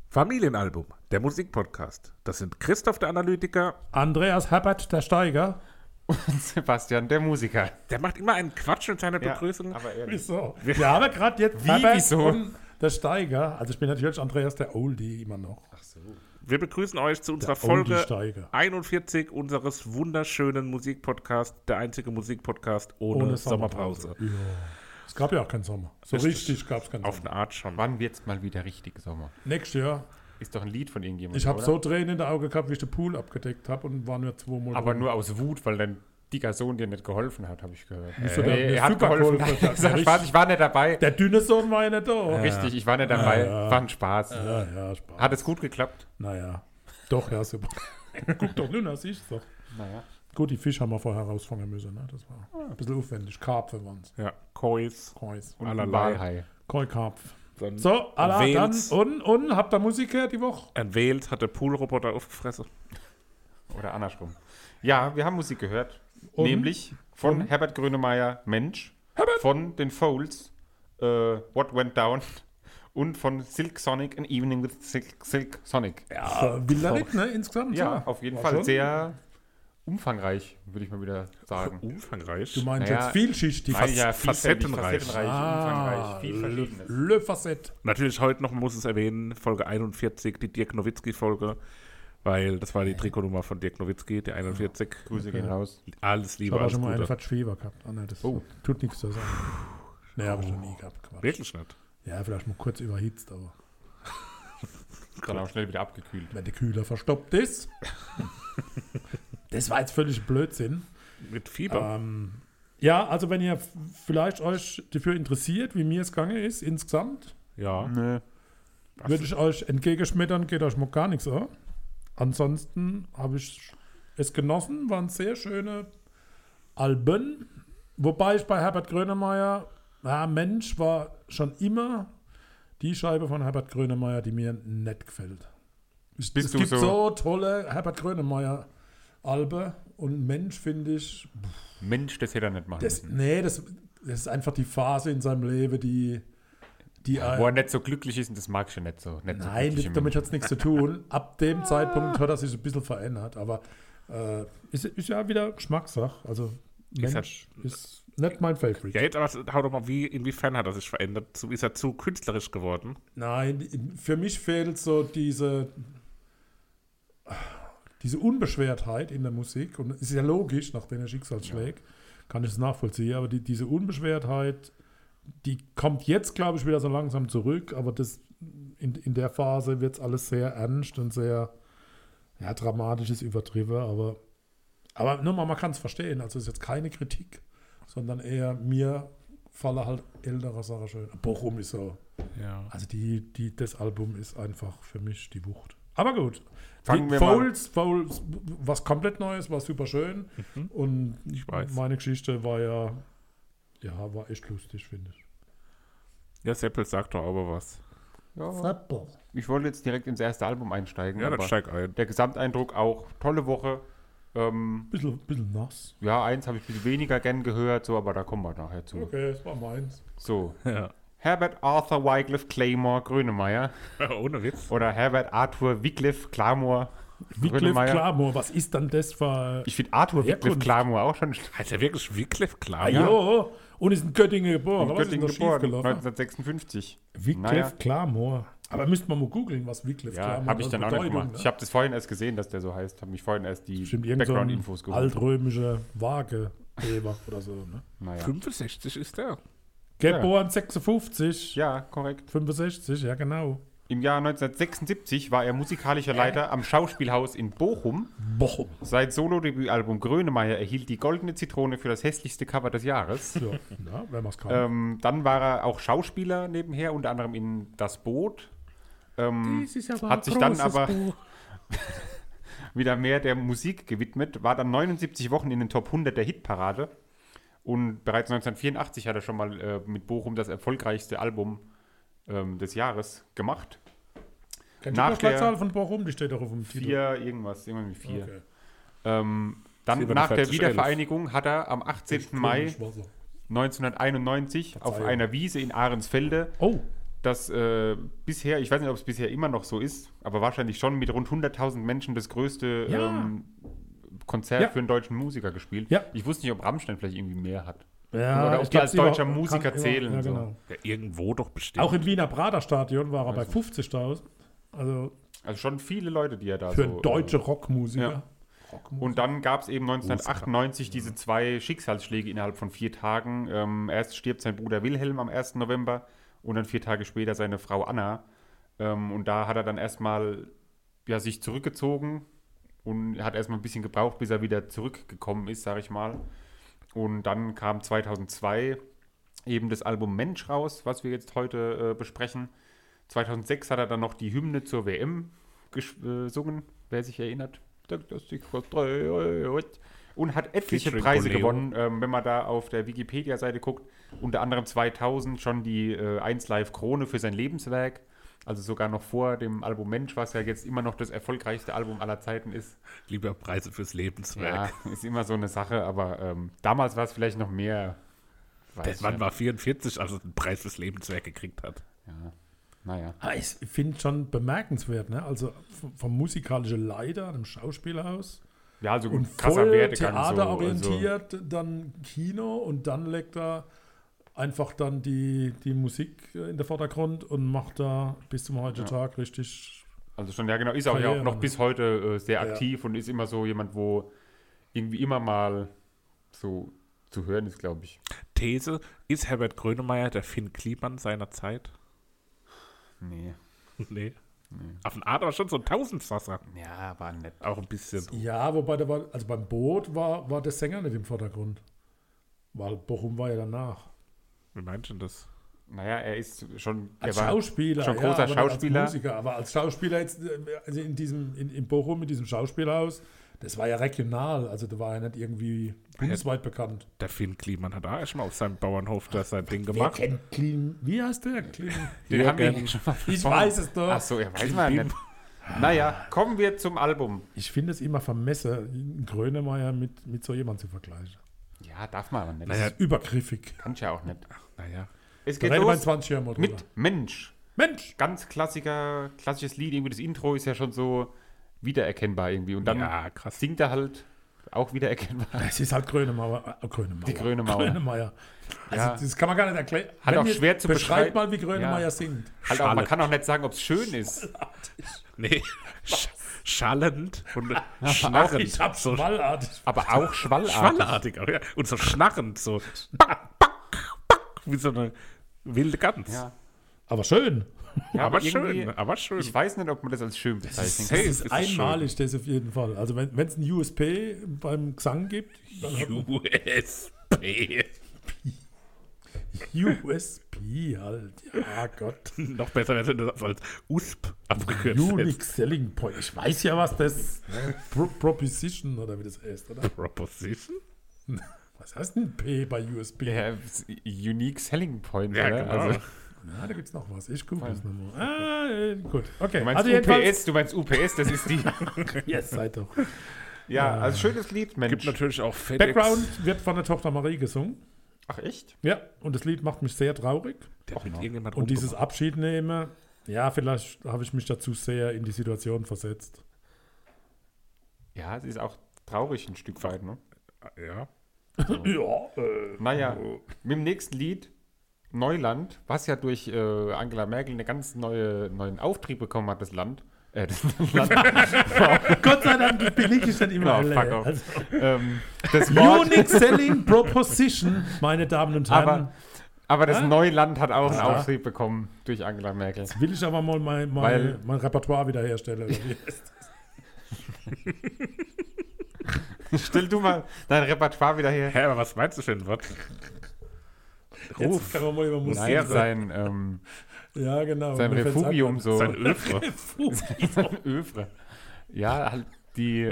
Familienalbum, der Musikpodcast. Das sind Christoph der Analytiker. Andreas Herbert der Steiger. Und Sebastian der Musiker. Der macht immer einen Quatsch in seiner Begrüßung. Aber ehrlich. Wieso? Wir haben gerade jetzt Wieso? und der Steiger. Also ich bin natürlich Andreas der Oldie immer noch. Ach so. Wir begrüßen euch zu unserer Der Folge Oldie-Steiger. 41 unseres wunderschönen Musikpodcasts. Der einzige Musikpodcast ohne Sommerpause. Ja. Es gab ja auch keinen Sommer. So richtig gab es keinen Auf Sommer. eine Art schon. Wann wird's mal wieder richtig Sommer? Nächstes Jahr. Ist doch ein Lied von irgendjemandem, Ich habe oder? so Tränen in den Augen gehabt, wie ich den Pool abgedeckt habe und war nur 2 Monate. Aber nur aus Wut, weil dein dicker Sohn dir nicht geholfen hat, habe ich gehört. Wieso, der hat mir er hat super geholfen. geholfen. Ich sag Spaß, ich war nicht dabei. Der dünne Sohn war ja nicht da. Richtig, ich war nicht dabei. Ja. War ein Spaß. Ja, Spaß. Hat es gut geklappt? Naja. Doch, ja, super. Guck doch nur, das ist doch. Naja. Gut, die Fische haben wir vorher rausfangen müssen. Ne? Das war ein bisschen aufwendig. Karpfen waren es. Ja, Kois. Kois. Und Allerlei. ein Walhai. Koi-Karpf. Dann So, Allah, dann Wales. und habt ihr Musik gehört die Woche? Ein Wales hat der Poolroboter aufgefressen. Oder andersrum. Ja, wir haben Musik gehört. Und? Nämlich von Herbert Grönemeyer, Mensch. Herbert. Von den Folds, What Went Down. Und von Silk Sonic, An Evening with Silk Sonic. Ja, will er nicht, ne? Insgesamt. Ja, auf jeden War Fall schon- sehr umfangreich, würde ich mal wieder sagen. Umfangreich. Du meinst Naja, jetzt vielschichtig. Nein, ja, facettenreich. umfangreich, viel Verschiedenes. Le Facette. Natürlich heute noch, man muss es erwähnen, Folge 41, die Dirk Nowitzki-Folge, weil das war die Trikotnummer von Dirk Nowitzki, die 41. Grüße gehen raus. Alles Ich Liebe, habe auch alles schon mal eine Gute. Fatschfieber gehabt. Oh, nein, das tut nichts zu sagen. Nee, habe ich noch nie gehabt. Quatsch. Wirklich nicht. Ja, vielleicht mal kurz überhitzt, aber Dann auch schnell wieder abgekühlt. wenn der Kühler verstopft ist. Das war jetzt völlig Blödsinn. Mit Fieber. Ja, also wenn ihr vielleicht euch dafür interessiert, wie mir es gegangen ist, insgesamt, Ja. Nö. würde ich euch entgegenschmettern, geht euch mal gar nichts an. Ansonsten habe ich es genossen, waren sehr schöne Alben. Wobei ich bei Herbert Grönemeyer, Mensch war schon immer die Scheibe von Herbert Grönemeyer, die mir nicht gefällt. Es Bist du gibt so- so tolle Herbert Grönemeyer Alben und Mensch finde ich, Mensch, das hätte er nicht machen müssen. das ist einfach die Phase in seinem Leben, die Wo er nicht so glücklich ist und das mag ich ja nicht so. Nicht so Nein, glückliche damit Menschen. hat es nichts zu tun. Ab dem Zeitpunkt hat er sich ein bisschen verändert. Aber ist ja wieder Geschmackssache. Also Mensch ist nicht mein Favorite. Ja, jetzt aber hau doch mal, inwiefern hat er sich verändert? Ist er zu künstlerisch geworden? Nein, für mich fehlt so diese Unbeschwertheit in der Musik. Und es ist ja logisch, nach den Schicksalsschlägen kann ich es nachvollziehen. Aber diese Unbeschwertheit, die kommt jetzt, glaube ich, wieder so langsam zurück. Aber in der Phase wird es alles sehr ernst und sehr dramatisch ist übertrieben. Aber nur mal, man kann es verstehen. Also es ist jetzt keine Kritik, sondern eher mir fallen halt ältere Sachen schön. Bochum ist so. Ja. Also das Album ist einfach für mich die Wucht. Aber gut. Fangen wir Foles, was komplett Neues, war super schön. Und Ich weiß. meine Geschichte war war echt lustig, finde ich. Ja, Seppel sagt doch aber was. Ja. Ich wollte jetzt direkt ins erste Album einsteigen. Ja, dann aber steig ein. der Gesamteindruck auch, tolle Woche. Bisschen nass. Ja, eins habe ich ein bisschen weniger gern gehört, so, aber da kommen wir nachher zu. Okay, das war meins. So, Ja. Herbert Arthur Wycliffe Claymore Grönemeyer Ohne Witz. oder Herbert Arthur Wycliffe Claymore Wycliffe Grönemeyer. Klammer, was ist dann das für... Ich finde Arthur Wycliffe Herkunft. Claymore auch schon Heißt er wirklich Wycliffe klar? Ah, jo, und ist in Göttingen geboren. in Was ist Göttingen noch geboren, schiefgelaufen? 1956. Wycliffe Naja. Klammer. Aber müsste man mal googeln, was Wycliffe Ja, Klammer habe ich dann auch nicht gemacht. Ne? Ich habe das vorhin erst gesehen, dass der so heißt. Habe mich vorhin erst die Stimmt, irgend so ein Background-Infos geholt. altrömische Waageheber oder so. Ne? Naja. 65 ist der. Geboren 56, Ja, korrekt. 65, ja genau. Im Jahr 1976 war er musikalischer Leiter am Schauspielhaus in Bochum. Bochum. Sein Solo-Debütalbum Grönemeyer erhielt die Goldene Zitrone für das hässlichste Cover des Jahres. So, na, wenn man es kann. Dann war er auch Schauspieler nebenher, unter anderem in Das Boot. Hat sich dann aber wieder mehr der Musik gewidmet, war dann 79 Wochen in den Top 100 der Hitparade und bereits 1984 hat er schon mal mit Bochum das erfolgreichste Album des Jahres gemacht. Kennst du nach die Postleitzahl der- von Bochum? Die steht doch auf dem Titel. 4 irgendwas mit 4. Okay. Dann Sie über nach die der 40, Wiedervereinigung hat er am 18. Mai Komisch Wasser. 1991 auf Verzeihung. einer Wiese in Ahrensfelde Oh, dass bisher, ich weiß nicht, ob es bisher immer noch so ist, aber wahrscheinlich schon mit rund 100.000 Menschen das größte Konzert für einen deutschen Musiker gespielt. Ja. Ich wusste nicht, ob Rammstein vielleicht irgendwie mehr hat. Ja, Oder ob die als deutscher Musiker zählen. Ja, so. genau. Ja, irgendwo doch bestimmt. Auch im Wiener Praterstadion war er bei 50.000. Also schon viele Leute, die er da für so... deutsche Rockmusiker. Ja. Und dann gab es eben 1998 diese 2 Schicksalsschläge innerhalb von 4 Tagen. Erst stirbt sein Bruder Wilhelm am 1. November und dann 4 Tage später seine Frau Anna. Und da hat er dann erstmal sich zurückgezogen und hat erstmal ein bisschen gebraucht, bis er wieder zurückgekommen ist, sage ich mal. Und dann kam 2002 eben das Album Mensch raus, was wir jetzt heute besprechen. 2006 hat er dann noch die Hymne zur WM gesungen, wer sich erinnert. Und hat etliche Preise gewonnen, wenn man da auf der Wikipedia-Seite guckt. Unter anderem 2000 schon die 1 Live Krone für sein Lebenswerk. Also sogar noch vor dem Album Mensch, was ja jetzt immer noch das erfolgreichste Album aller Zeiten ist. Lieber Preise fürs Lebenswerk. Ja, ist immer so eine Sache, aber damals war es vielleicht noch mehr. Der Mann war 44, als er den Preis fürs Lebenswerk gekriegt hat. Ja, naja. Ich finde schon bemerkenswert, ne? Also vom musikalischen Leiter, dem Schauspielhaus. Ja, also und krasser voll Werdegang. theaterorientiert, dann Kino und dann legt er einfach dann die Musik in den Vordergrund und macht da bis zum heutigen Tag richtig. Also schon, ja genau, ist auch ja auch noch bis heute sehr aktiv und ist immer so jemand, wo irgendwie immer mal so zu hören ist, glaube ich. These, ist Herbert Grönemeyer der Finn Kliman seiner Zeit? Nee. Nee. Auf eine Art aber schon so ein Tausendsasser. Ja, war nett. Auch ein bisschen. Ja, wobei also beim Boot war der Sänger nicht im Vordergrund. Weil Bochum war ja danach. Wie meinst du denn das? Naja, er ist schon... Als Schauspieler, schon großer aber Schauspieler. Als Musiker, aber als Schauspieler jetzt, also in Bochum, in diesem Schauspielhaus, das war ja regional, also da war er nicht irgendwie bundesweit bekannt. Der Finn Kliman hat auch erstmal auf seinem Bauernhof da sein Ding gemacht. Wer kennt wie heißt der? Den haben wir schon mal Ich weiß es doch. Achso, ja, weiß man nicht. Naja, kommen wir zum Album. Ich finde es immer vermessen, Grönemeyer mit so jemandem zu vergleichen. Ja, darf man aber nicht. Das ist übergriffig. Kann ich ja auch nicht. Naja. Es geht los 20 Jahre mit Mensch. Mensch! Ganz klassisches Lied. Irgendwie das Intro ist ja schon so wiedererkennbar irgendwie. Und dann singt er halt auch wiedererkennbar. Es ist halt Grönemeyer. Die Grönemeyer. Also das kann man gar nicht erklären. Hat auch schwer zu beschreiben. Beschreib mal, wie Grönemeyer singt. Halt auch, man kann auch nicht sagen, ob es schön ist. Nee, schallend und schnarrend. Ich hab schwallartig. Aber auch schwallartig. Schwallartig auch, ja. Und so schnarrend, so back, back, back, wie so eine wilde Gans. Ja. Aber schön. Ja, aber schön. Ich weiß nicht, ob man das als schön bezeichnen Das kann. ist einmalig, das auf jeden Fall. Also wenn es ein USP beim Gesang gibt, dann USP. USP halt. Ja, Gott. Noch besser, wenn du das als USP abgekürzt Unique Selling Point. Ich weiß ja, was das Proposition oder wie das heißt, oder? Proposition? Was heißt denn P bei USP? Ja, Unique Selling Point, ja, oder? Genau. Also, da gibt es noch was. Ich gucke das nochmal. Gut, okay. Du meinst UPS, das ist die. Yes, seid doch. Ja, also schönes Lied, Mensch. Gibt natürlich auch FedEx. Background wird von der Tochter Marie gesungen. Ach, echt? Ja, und das Lied macht mich sehr traurig. Und dieses Abschied nehmen, ja, vielleicht habe ich mich dazu sehr in die Situation versetzt. Ja, es ist auch traurig ein Stück weit, ne? Ja. So. Naja, mit dem nächsten Lied, Neuland, was ja durch Angela Merkel einen ganz neuen Auftrieb bekommen hat, das Land. Gott sei Dank billig ist dann immer das Unique Selling Proposition, meine Damen und Herren. Aber das Neuland hat auch einen Auftrieb bekommen durch Angela Merkel. Jetzt will ich aber mal mein Repertoire wiederherstellen. Stell du mal dein Repertoire wieder her. Hä, aber was meinst du für ein Wort? Jetzt kann man mal über Musik sein ja, genau. Sein Refugium so. Sein Övre. Sein Övre. Ja, halt die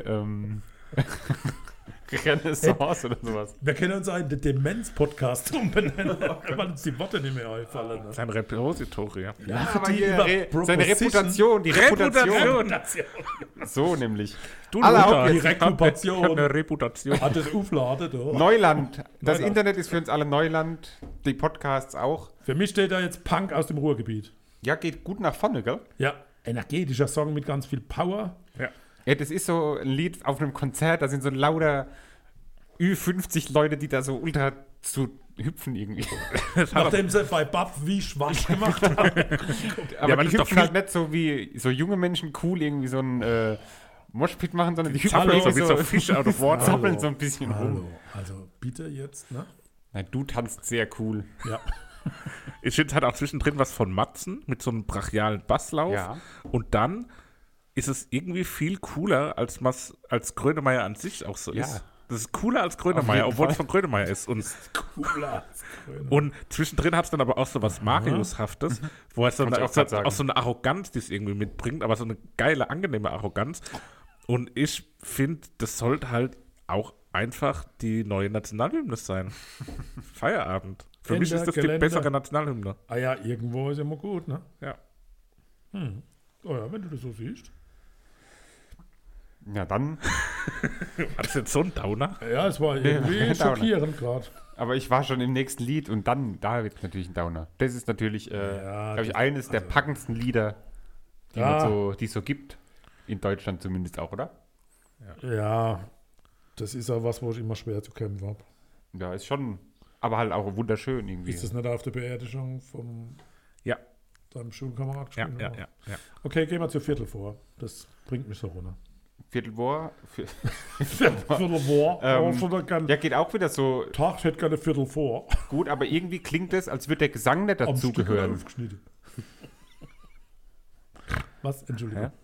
Renaissance oder sowas. Wir können uns einen Demenz-Podcast umbenennen, weil uns die Worte nicht mehr einfallen. Ne? Sein Repository. Ja, aber seine Reputation. Die Reputation. So nämlich. Die Reputation. Ich hab eine Reputation. Hat das aufladen, oder? Neuland. Internet ist für uns alle Neuland. Die Podcasts auch. Für mich steht da jetzt Punk aus dem Ruhrgebiet. Ja, geht gut nach vorne, gell? Ja, energetischer Song mit ganz viel Power. Ja, das ist so ein Lied auf einem Konzert, da sind so lauter Ü50 Leute, die da so ultra zu hüpfen irgendwie. Nachdem sie bei Bab wie schwach gemacht haben. Aber weil die es doch hüpfen halt nicht so wie so junge Menschen cool irgendwie so ein Moshpit machen, sondern die hüpfen Hallo, irgendwie so wie so Fish out of water. zappeln so ein bisschen rum. Hallo. Also bitte jetzt, ne? Nein, du tanzt sehr cool. Ja. Ich finde, es hat auch zwischendrin was von Matzen mit so einem brachialen Basslauf. Ja. Und dann ist es irgendwie viel cooler, als Grönemeyer an sich auch so Ja. ist. Das ist cooler als Auf Grönemeyer, jeden obwohl es Fall. von Grönemeyer ist. Cooler. Und zwischendrin hat es dann aber auch so was Marius-haftes, wo er so Wollte ich auch grad sagen. auch so eine Arroganz, die es irgendwie mitbringt, aber so eine geile, angenehme Arroganz. Und ich finde, das sollte halt auch einfach die neue Nationalhymne sein. Feierabend. Für mich ist das die Gelände. bessere Nationalhymne. Ah ja, irgendwo ist immer gut, ne? Ja. Oh ja, wenn du das so siehst. Ja, dann. War das jetzt so ein Downer? Ja, es war irgendwie Downer. schockierend gerade. Aber ich war schon im nächsten Lied und dann, da wird es natürlich ein Downer. Das ist natürlich, glaube ich, eines der packendsten Lieder, die es so gibt. In Deutschland zumindest auch, oder? Ja, das ist ja was, wo ich immer schwer zu kämpfen habe. Ja, ist schon, aber halt auch wunderschön irgendwie. Ist das nicht auf der Beerdigung von Ja. deinem Schulkamerad Ja, gespielt? ja, ja. Okay, gehen wir zur Viertel vor. Das bringt mich so runter. Viertel vor. Viertel vor. Ja, geht auch wieder so Tag, ich hätte gerne Viertel vor. gut, aber irgendwie klingt es, als würde der Gesang nicht Am Stück oder dazugehören. aufgeschnitten. Was? Entschuldigung. Ja?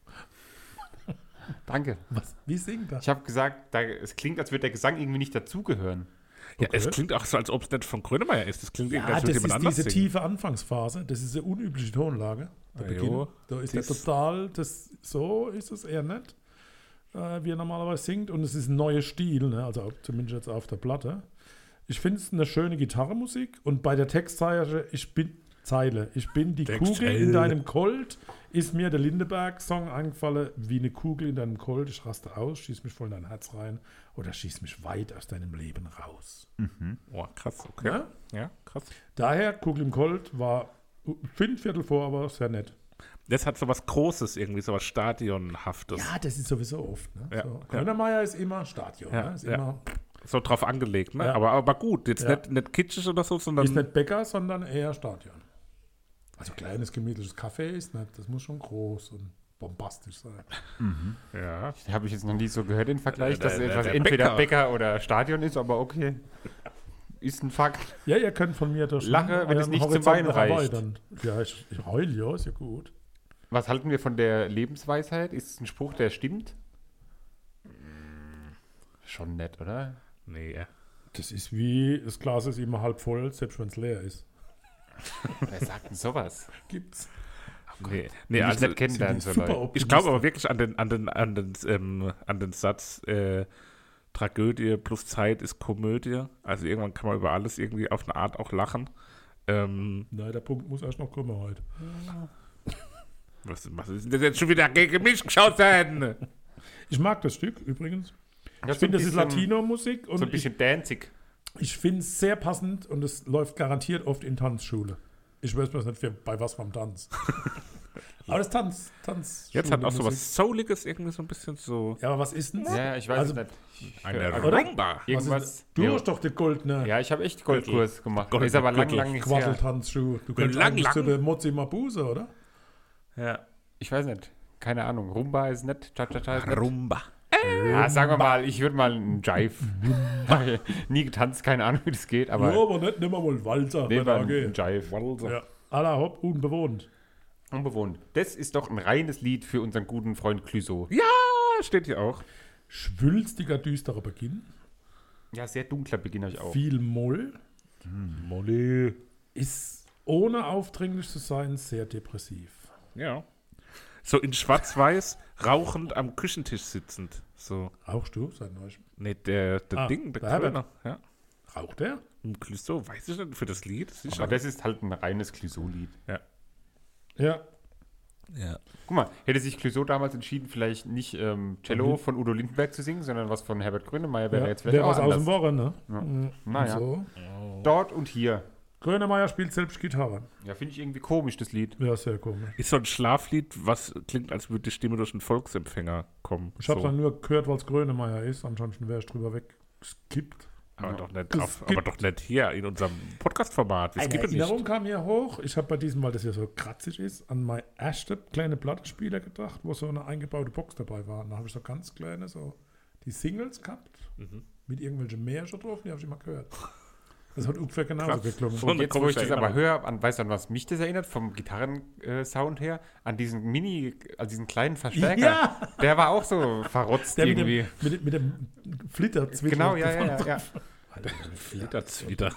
Danke. Was? Wie singt das? Ich habe gesagt, es klingt, als würde der Gesang irgendwie nicht dazugehören. Ja, Okay. es klingt auch so, als ob es nicht von Grönemeyer ist. Das klingt irgendwie, Ja, als das würde ist jemand anders diese singen. tiefe Anfangsphase. Das ist eine unübliche Tonlage. Der Ah, Beginn. jo. Da ist Das- der total, so ist es eher nicht, wie er normalerweise singt. Und es ist ein neuer Stil, ne? Also zumindest jetzt auf der Platte. Ich finde es eine schöne Gitarrenmusik. Und bei der Textzeile, ich bin die Kugel in deinem Colt, ist mir der Lindeberg-Song eingefallen, wie eine Kugel in deinem Colt. Ich raste aus, schieß mich voll in dein Herz rein oder schieß mich weit aus deinem Leben raus. Oh, krass, okay. Ja? Ja, krass. Daher, Kugel im Colt war, Viertel vor, aber sehr nett. Das hat so was Großes irgendwie, so was Stadionhaftes. Ja, das ist sowieso oft. Ne? Ja, So. ja. Grönemeyer ist immer Stadion. Ja, Ne? Ist, ja. immer, So drauf angelegt, ne? Ja. Aber gut, jetzt Ja. nicht kitschig oder so, sondern ist nicht Bäcker, sondern eher Stadion. Also kleines, gemütliches Café ist nicht. Das muss schon groß und bombastisch sein. ja. Habe ich jetzt noch nie so gehört, den Vergleich, dass der etwas entweder Bäcker. Bäcker oder Stadion ist, aber okay. Ist ein Fakt. Ja, ihr könnt von mir durch Lache, wenn es euren nicht zum Horizont Weinen noch reicht. erweitern. Ja, ich heul, ja, ist ja gut. Was halten wir von der Lebensweisheit? Ist es ein Spruch, der stimmt? Schon nett, oder? Nee. Das ist wie, das Glas ist immer halb voll, selbst wenn es leer ist. Wer sagt denn sowas? Gibt's. Nee, Will ich also nicht kennenlernen, so super Leute. ich glaube aber wirklich an den Satz, Tragödie plus Zeit ist Komödie. Also irgendwann kann man über alles irgendwie auf eine Art auch lachen. Nein, der Punkt muss erst noch kommen heute. Was ist denn das jetzt schon wieder gegen mich geschaut sein? Ich mag das Stück übrigens. Ja, Ich finde, das ist Latino-Musik und So ein bisschen danzig. ich finde es sehr passend und es läuft garantiert oft in Tanzschule. Ich weiß bloß nicht, bei was beim Tanz. Aber das Tanz. Jetzt hat auch so Musik. was Souliges irgendwie so ein bisschen so Ja, aber was ist denn Ja, ich weiß Also, es nicht. eine Oder? Rumba. Irgendwas. Du Ja. hast doch den goldene Ja, ich habe echt Goldkurs gemacht. Gold- ist aber lang, Gürtel. lang nicht her. Quasseltanzschuh. Du kannst Lang, eigentlich lang. zu der Mozzi Mabuse, oder? Ja. Ich weiß nicht. Keine Ahnung. Rumba ist nett. Cha-cha-cha ist nett. Rumba. Ja, sagen wir mal, ich würde mal einen Jive. Nie getanzt, keine Ahnung, wie das geht, aber ja, aber nicht, nimm mal wohl Walzer. nehmen wenn wir er einen geht. Jive. Ja. Aller Hopp, unbewohnt. Unbewohnt. Das ist doch ein reines Lied für unseren guten Freund Clouseau. Ja, steht hier auch. Schwülstiger, düsterer Beginn. Ja, sehr dunkler Beginn habe ich auch. Viel Moll. Molly. Ist, ohne aufdringlich zu sein, sehr depressiv. Ja. So in schwarz-weiß, rauchend am Küchentisch sitzend. So. Rauchst du seit neuem? Nee, der Ah, Ding, der der Herbert. Gröner. Ja. Raucht der? Im Clouseau, weiß ich nicht, für das Lied. Sicher. Aber das ist halt ein reines Clouseau-Lied. Ja. ja. Guck mal, hätte sich Clouseau damals entschieden, vielleicht nicht Cello von Udo Lindenberg zu singen, sondern was von Herbert Grönemeyer, wäre Ja, jetzt vielleicht wäre auch was aus dem anders. Wochen, ne? Ja. Mhm. Naja. So. Dort und hier. Grönemeyer spielt selbst Gitarre. Ja, finde ich irgendwie komisch, das Lied. Ja, sehr komisch. Ist so ein Schlaflied, was klingt, als würde die Stimme durch einen Volksempfänger kommen. Ich habe so. dann nur gehört, weil es Grönemeyer ist. Ansonsten wäre ich drüber weggeskippt. Aber, Ja. doch nicht hier in unserem Podcast-Format. Wir Eine skippen Erinnerung nicht. kam mir hoch. Ich habe bei diesem, weil das ja so kratzig ist, an meine erste kleine Plattenspieler gedacht, wo so eine eingebaute Box dabei war. Da habe ich so ganz kleine, so die Singles gehabt, mit irgendwelchen Märchen drauf, die habe ich immer gehört. Das hat ungefähr genauso Krass. geklungen. So Und eine jetzt, wo ich komische das aber Erinnerung. höre, weißt du, an was mich das erinnert? Vom Gitarrensound her? An diesen diesen kleinen Verstärker. Ja! Der war auch so verrotzt Der irgendwie. mit dem Flitter zwischen. Genau, ja. Flittert's wieder.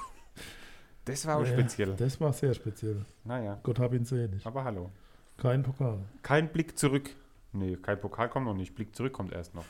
Das war auch speziell. Das war sehr speziell. Naja, Gott hab ihn selig. aber hallo. Kein Pokal. Kein Blick zurück. Nee, kein Pokal kommt noch nicht. Blick zurück kommt erst noch.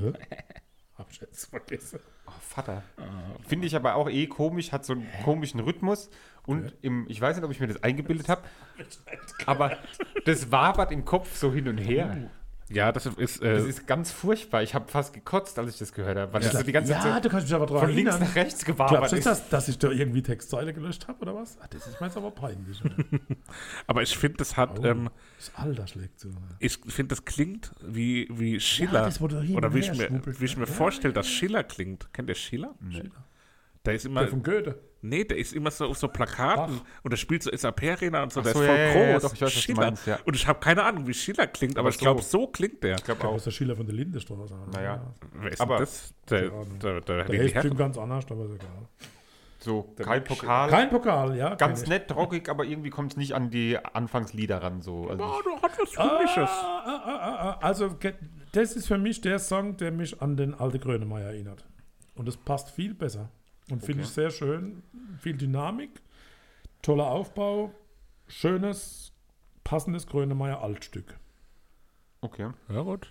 Hab ich jetzt vergessen. Oh, Vater. Finde ich aber auch komisch, hat so einen komischen Rhythmus. Und ich weiß nicht, ob ich mir das eingebildet habe, aber das wabert im Kopf so hin und her. Ja, das ist, Das ist ganz furchtbar. Ich habe fast gekotzt, als ich das gehört habe. Weil das so die ganze Ja, Zeit du kannst mich aber so daran von links erinnern. nach rechts gewabert Glaubst du, ist. dass ich da irgendwie Textzeile gelöscht habe oder was? Das ist mir jetzt aber peinlich. Oder? aber ich finde, das hat, Das Alter schlägt so. ich finde, das klingt wie Schiller. das wurde hin Oder und wie her schwuppelt. ich mir vorstelle, dass Schiller klingt. Kennt ihr Schiller? Nee. Der ist immer, Der von Goethe. nee, der ist immer so auf so Plakaten und der spielt so SAP-Arena und so, Ach der so, ist voll ja, groß. ja, ja, doch, ich weiß, was du Schiller. meinst, ja. Und ich habe keine Ahnung, wie Schiller klingt, aber Aber ich glaube, so. so klingt der. Ich glaube Das auch. ist der Schiller von der Lindestraße. Naja. Wer ist Aber- denn das? Der Der Willi ist Herr- bestimmt ganz anders, aber ist egal. So, kein Pokal. Kein Pokal, ja. Ganz kenn ich. nett, rockig, aber irgendwie kommt es nicht an die Anfangslieder ran. So. Also Oh, du hast was Komisches. Also, das ist für mich der Song, der mich an den alte Grönemeyer erinnert. Und das passt viel besser. Und finde ich sehr schön. Viel Dynamik, toller Aufbau, schönes, passendes Grönemeyer Altstück. okay. Ja, gut.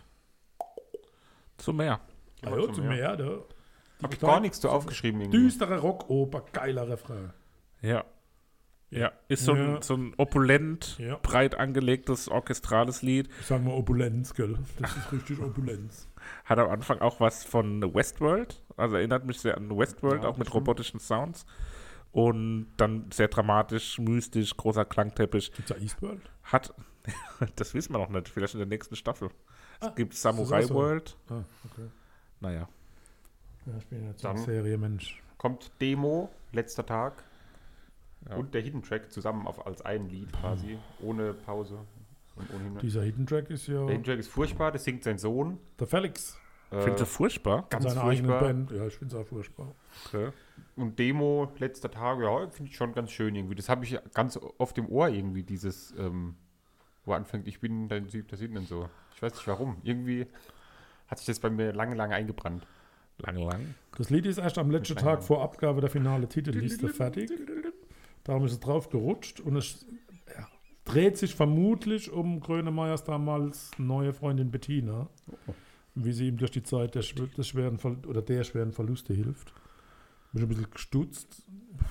Zu mehr. Also, zum Meer, da. Habe ich gar nichts zu aufgeschrieben. Irgendwie. Düstere Rockoper, geiler Refrain. Ja. Ja, ist so ein, Ja. so ein opulent, Ja. breit angelegtes, orchestrales Lied. Ich sag mal Opulenz, gell? Das ist richtig Opulenz. Hat am Anfang auch was von Westworld. Also erinnert mich sehr an Westworld, Ja, auch mit stimmt. robotischen Sounds. Und dann sehr dramatisch, mystisch, großer Klangteppich. Gibt's da Eastworld? Hat, das wissen wir noch nicht, vielleicht in der nächsten Staffel. Es gibt ist das Samurai auch so? World. Ah, okay. Naja. Ja, ich bin jetzt so ein Dann- Serienmensch. Kommt Demo, letzter Tag. Ja. Und der Hidden Track zusammen als ein Lied quasi. Ohne Pause. Und ohne Hymne. Dieser Hidden Track ist ja Der Hidden Track ist furchtbar, das singt sein Sohn. der Felix. Findest du furchtbar? Ganz Seine eigene furchtbar. Band. Ja, ich finde es auch furchtbar. Okay. Und Demo, letzter Tag, ja, finde ich schon ganz schön irgendwie. Das habe ich ganz oft im Ohr irgendwie, dieses, wo anfängt, ich bin dein siebter Sinn und so. Ich weiß nicht warum. Irgendwie hat sich das bei mir lange, lange eingebrannt. Lang. Das Lied ist erst am letzten Kleiner. Tag vor Abgabe der finale Titelliste fertig. Darum ist es drauf gerutscht und es dreht sich vermutlich um Grönemeyers damals neue Freundin Bettina, wie sie ihm durch die Zeit der schweren Verluste hilft. Bin ein bisschen gestutzt.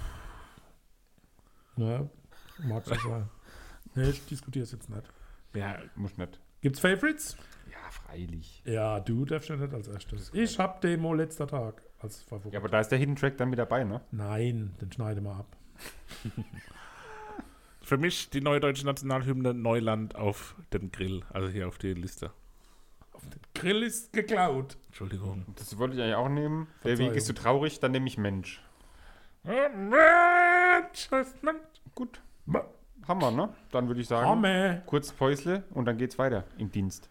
Naja, mag so sein. Nee, ich diskutiere es jetzt nicht. Ja, muss nicht. Gibt's Favorites? Ja, freilich. Ja, du darfst ja nicht als erstes. Ich hab Demo letzter Tag als Favorit. Ja, aber da ist der Hidden Track dann mit dabei, ne? Nein, den schneide mal ab. Für mich die neue deutsche Nationalhymne Neuland auf den Grill, also hier auf die Liste. Grill ist geklaut. Entschuldigung. Das wollte ich eigentlich auch nehmen. Der Verzeihung. Weg ist so traurig, dann nehme ich Mensch. Gut. Hammer, ne? Dann würde ich sagen, Hammer. kurz Päusle und dann geht's weiter im Dienst.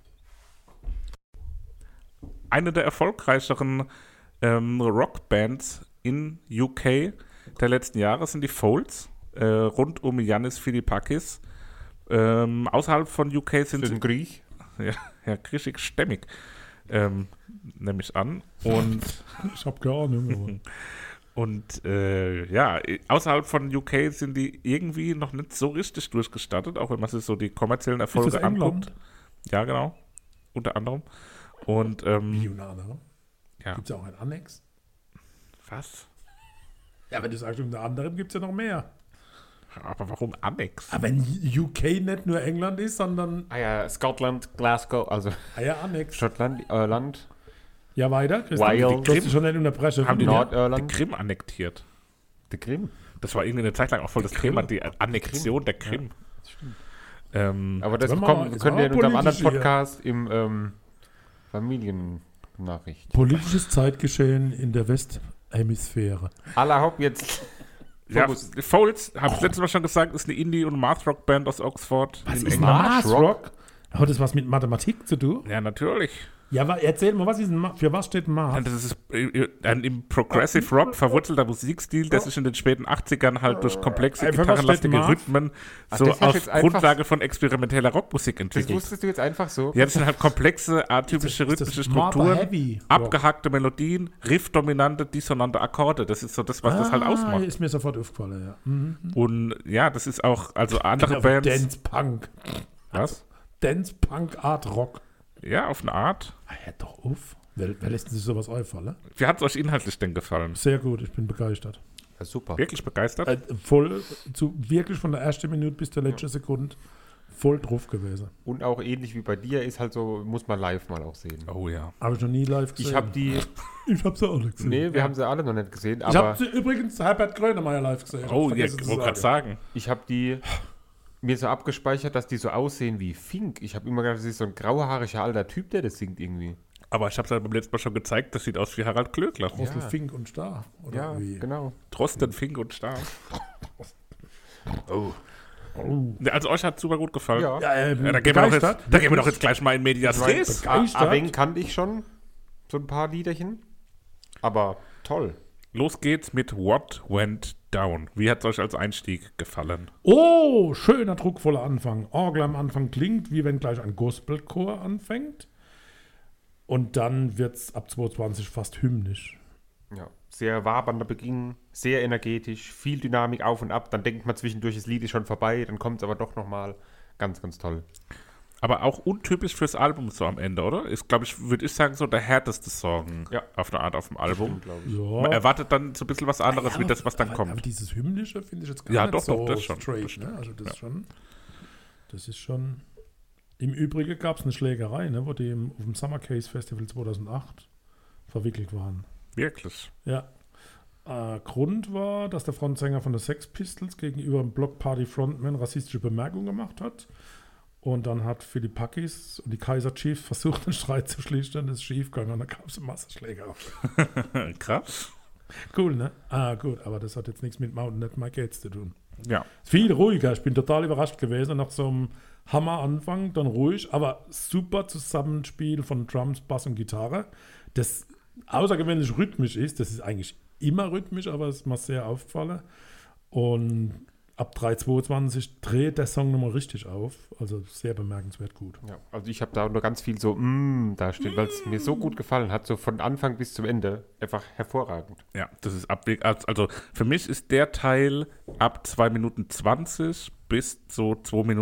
Eine der erfolgreicheren Rockbands in UK der letzten Jahre sind die Folds, rund um Yannis Philippakis. Außerhalb von UK sind Für den sie Griech. ja griechisch-stämmig, nehme ich an. Und Ich hab keine Ahnung. Und ja, außerhalb von UK sind die irgendwie noch nicht so richtig durchgestartet, auch wenn man sich so die kommerziellen Ist Erfolge das England? anguckt. Ja, genau. Unter anderem. Und Unter ja, Gibt es ja auch ein Annex? was? Ja, wenn du sagst, unter anderem gibt es ja noch mehr. Aber warum Annex? Aber wenn UK nicht nur England ist, sondern Ah ja, Scotland, Glasgow, also ja, Annex. Schottland, Irland, Ja, weiter. Christian, Wales. du hast dich schon nicht unterbrechen. Haben die Nord- die Nordirland. Krim annektiert? der Krim. Das war irgendwie eine Zeit lang auch voll das Thema, die Annexion der Krim. Ja, das stimmt. Aber das können wir in unserem anderen Podcast im Familiennachricht. Politisches Zeitgeschehen in der Westhemisphäre. Aller Haupt jetzt. Ja, Foals, habe ich letztes Mal schon gesagt, ist eine Indie- und Math-Rock-Band aus Oxford. Was ist Math-Rock? Hat das was mit Mathematik zu tun? Ja, natürlich. Ja, aber erzähl mal, für was steht Math? Das ist ein im Progressive Rock verwurzelter Musikstil, der sich in den späten 80ern halt durch komplexe, gitarrenlastige Rhythmen so auf Grundlage von experimenteller Rockmusik entwickelt. Das wusstest du jetzt einfach so? Ja, das sind halt komplexe, atypische rhythmische Strukturen, abgehackte Melodien, riffdominante, dissonante Akkorde. Das ist so das, was das halt ausmacht. Ist mir sofort aufgefallen, ja. Mhm. Und ja, das ist auch, also andere Bands. Dance Punk. Was? Dance Punk Art Rock. Ja, auf eine Art. Ja, doch auf. Wer lässt sich sowas einfallen? Wie hat es euch inhaltlich denn gefallen? Sehr gut, ich bin begeistert. Ja, super. Wirklich begeistert? Wirklich von der ersten Minute bis zur letzten Sekunde voll drauf gewesen. Und auch ähnlich wie bei dir ist halt so, muss man live mal auch sehen. Oh ja. Habe ich noch nie live gesehen. Ich habe sie alle gesehen. Nee, wir haben sie alle noch nicht gesehen. Ich habe übrigens Herbert Grönemeyer live gesehen. Oh, ja, ich wollte gerade sagen. Ich habe die mir so abgespeichert, dass die so aussehen wie Fink. Ich habe immer gedacht, das ist so ein grauhaariger alter Typ, der das singt irgendwie. Aber ich habe es ja beim letzten Mal schon gezeigt, das sieht aus wie Harald Klöckler. Drosten, Fink und Star. Oder ja, wie? Genau. Drosten, Fink und Star. Oh. Also euch hat super gut gefallen. Ja, da gehen wir doch jetzt gleich mal in Medias Res. Abeng kannte ich schon, so ein paar Liederchen. Aber toll. Los geht's mit What Went Down. Wie hat es euch als Einstieg gefallen? Oh, schöner, druckvoller Anfang. Orgel am Anfang klingt, wie wenn gleich ein Gospelchor anfängt. Und dann wird es ab 2:20 fast hymnisch. Ja, sehr wabernder Beginn, sehr energetisch, viel Dynamik auf und ab. Dann denkt man zwischendurch, das Lied ist schon vorbei, dann kommt es aber doch nochmal. Ganz, ganz toll. Aber auch untypisch fürs Album so am Ende, oder? Ist, glaube ich, würde ich sagen, so der härteste Song auf eine Art auf dem Album. Ja. Man erwartet dann so ein bisschen was anderes, wie das, was dann kommt. Aber dieses Hymnische finde ich jetzt gar nicht so das schon, straight. das ne? Also das ist schon... Im Übrigen gab es eine Schlägerei, ne, wo die auf dem Summer Case Festival 2008 verwickelt waren. Wirklich? Ja. Grund war, dass der Frontsänger von den Sex Pistols gegenüber dem Block Party Frontman rassistische Bemerkungen gemacht hat. Und dann hat Philipp Packis und die Kaiser Chiefs versucht, den Streit zu schlichten. Das ist schiefgegangen und dann gab es eine Massenschlägerei. Krass. Cool, ne? Gut, aber das hat jetzt nichts mit Mountain Net My Gates zu tun. Ja. Viel ruhiger. Ich bin total überrascht gewesen. Nach so einem Hammer-Anfang, dann ruhig, aber super Zusammenspiel von Drums, Bass und Gitarre. Das außergewöhnlich rhythmisch ist. Das ist eigentlich immer rhythmisch, aber es ist mir sehr aufgefallen. Und ab 3:22 dreht der Song nochmal richtig auf. Also sehr bemerkenswert gut. Ja, also ich habe da nur ganz viel so da stehen, weil es mir so gut gefallen hat, so von Anfang bis zum Ende. Einfach hervorragend. Ja, das ist also für mich ist der Teil ab 2:20 bis so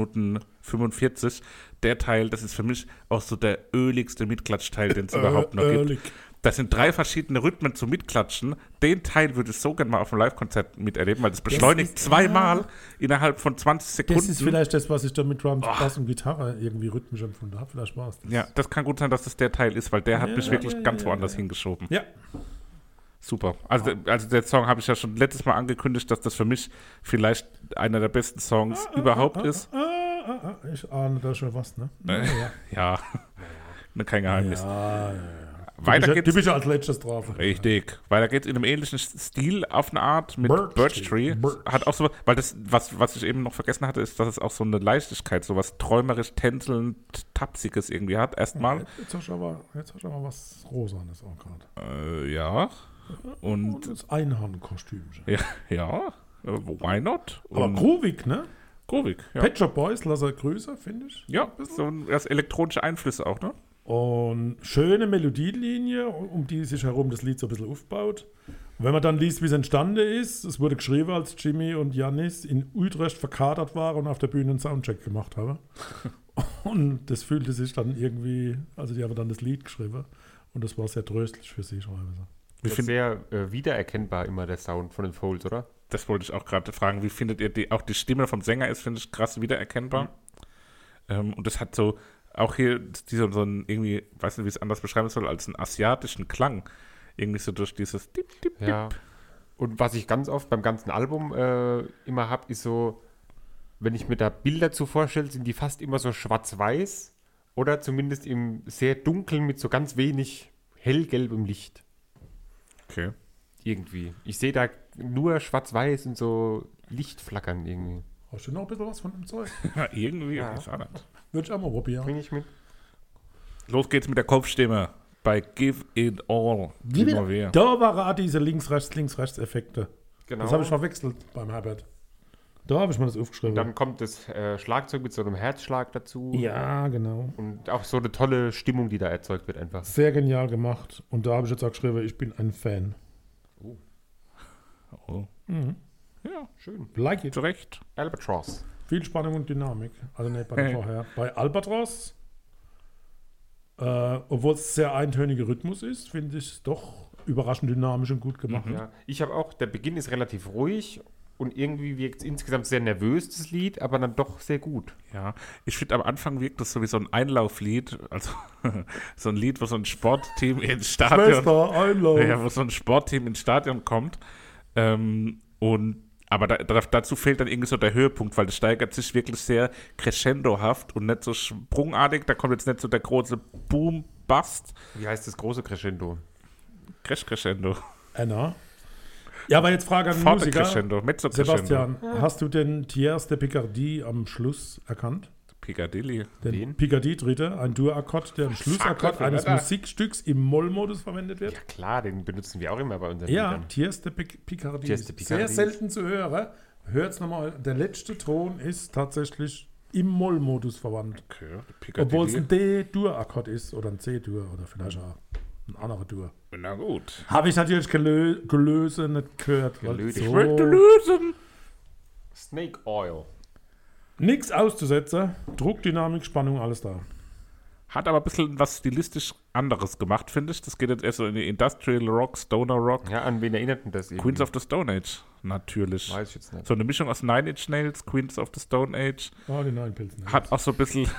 2:45 der Teil, das ist für mich auch so der öligste Mitklatschteil, den es überhaupt noch gibt. Das sind 3 verschiedene Rhythmen zum Mitklatschen. Den Teil würde ich so gerne mal auf einem Live-Konzert miterleben, weil das beschleunigt zweimal innerhalb von 20 Sekunden. Das ist vielleicht das, was ich da mit Drums, Bass und Gitarre irgendwie rhythmisch empfunden habe. Vielleicht war es das. Ja, das kann gut sein, dass das der Teil ist, weil der hat mich wirklich ganz woanders hingeschoben. Ja. Super. Also der Song habe ich ja schon letztes Mal angekündigt, dass das für mich vielleicht einer der besten Songs überhaupt ist. Ich ahne da schon was, ne? Ja. Kein Geheimnis. Ja. Weiter geht's. Du bist ja als letztes drauf. Richtig. Weiter geht's in einem ähnlichen Stil auf eine Art mit Birch Tree. Hat auch so, weil das, was ich eben noch vergessen hatte, ist, dass es auch so eine Leichtigkeit, so was träumerisch, tänzelnd, tapsiges irgendwie hat. Erstmal. Jetzt hast du aber was Rosanes auch gerade. Ja. Und das Einhornkostümchen. Ja. Why not? Aber groovig, ne? Groovig, ja. Pet Shop Boys, lasse größer, finde ich. Ja, so das elektronische Einflüsse auch, ne? Und schöne Melodielinie, um die sich herum das Lied so ein bisschen aufbaut. Und wenn man dann liest, wie es entstanden ist, es wurde geschrieben, als Jimmy und Janis in Utrecht verkatert waren und auf der Bühne einen Soundcheck gemacht haben. Und das fühlte sich dann irgendwie, also die haben dann das Lied geschrieben und das war sehr tröstlich für sie. Das ist sehr wiedererkennbar immer der Sound von den Folds, oder? Das wollte ich auch gerade fragen. Wie findet ihr auch die Stimme vom Sänger ist, finde ich, krass wiedererkennbar. Und das hat so auch hier so ein irgendwie, weiß nicht, wie ich es anders beschreiben soll, als einen asiatischen Klang. Irgendwie so durch dieses Dip, Dip, Dip. Ja. Und was ich ganz oft beim ganzen Album immer habe, ist so, wenn ich mir da Bilder zu vorstelle, sind die fast immer so schwarz-weiß oder zumindest im sehr dunkeln mit so ganz wenig hellgelbem Licht. Okay. Irgendwie. Ich sehe da nur schwarz-weiß und so Lichtflackern irgendwie. Hast du noch ein bisschen was von dem Zeug? Ja, irgendwie. Ja. Ist auch nicht. Würde ich auch mal probieren. Bring ich mit. Los geht's mit der Kopfstimme bei Give It All. Immer wer. Da waren auch diese Links-Rechts-Effekte. Genau. Das habe ich verwechselt beim Herbert. Da habe ich mir das aufgeschrieben. Dann kommt das Schlagzeug mit so einem Herzschlag dazu. Ja, genau. Und auch so eine tolle Stimmung, die da erzeugt wird einfach. Sehr genial gemacht. Und da habe ich jetzt auch geschrieben, ich bin ein Fan. Oh. Mhm. Ja, schön. Like it. Zu Recht. Albatross. Viel Spannung und Dynamik. Also nicht bei der vorher. Bei Albatros, obwohl es sehr eintöniger Rhythmus ist, finde ich es doch überraschend dynamisch und gut gemacht. Ja, ich habe auch, der Beginn ist relativ ruhig und irgendwie wirkt es insgesamt sehr nervös, das Lied, aber dann doch sehr gut. Ja, ich finde am Anfang wirkt das so wie so ein Einlauflied, also so ein Lied, wo so ein Sportteam ins Stadion, Schwester, Einlauf. ja, wo so ein Sportteam ins Stadion kommt, aber dazu fehlt dann irgendwie so der Höhepunkt, weil das steigert sich wirklich sehr crescendohaft und nicht so sprungartig. Da kommt jetzt nicht so der große Boom-Bust. Wie heißt das große Crescendo? Crescendo. Anna. Ja, aber jetzt Frage an den Forte Musiker. Crescendo, Mezzo Crescendo. Sebastian, hast du den Tierce de Picardie am Schluss erkannt? Piccadilly. Den Wen? Picardie-Dritte, ein Dur-Akkord, der im Schlussakkord eines Alter. Musikstücks im Moll-Modus verwendet wird. Ja klar, den benutzen wir auch immer bei unseren Ja, Liedern. Tierce de Picardie. Tierce de Picardie. Sehr selten zu hören. Hört's nochmal. Der letzte Ton ist tatsächlich im Moll-Modus verwandt. Okay, Obwohl es Piccadilly. ein D-Dur-Akkord ist oder ein C-Dur oder vielleicht auch ein anderer Dur. Na gut. Habe ich natürlich gelöse nicht gehört. Weil Gelöde. Ich möchte so lösen. Snake Oil. nichts auszusetzen. Druck, Dynamik, Spannung, alles da. Hat aber ein bisschen was stilistisch anderes gemacht, finde ich. Das geht jetzt eher so in die Industrial Rock, Stoner Rock. Ja, an wen erinnert denn das irgendwie? Queens of the Stone Age, natürlich. Weiß ich jetzt nicht. So eine Mischung aus Nine Inch Nails, Queens of the Stone Age. Oh, die neuen Pilzen. Hat auch so ein bisschen,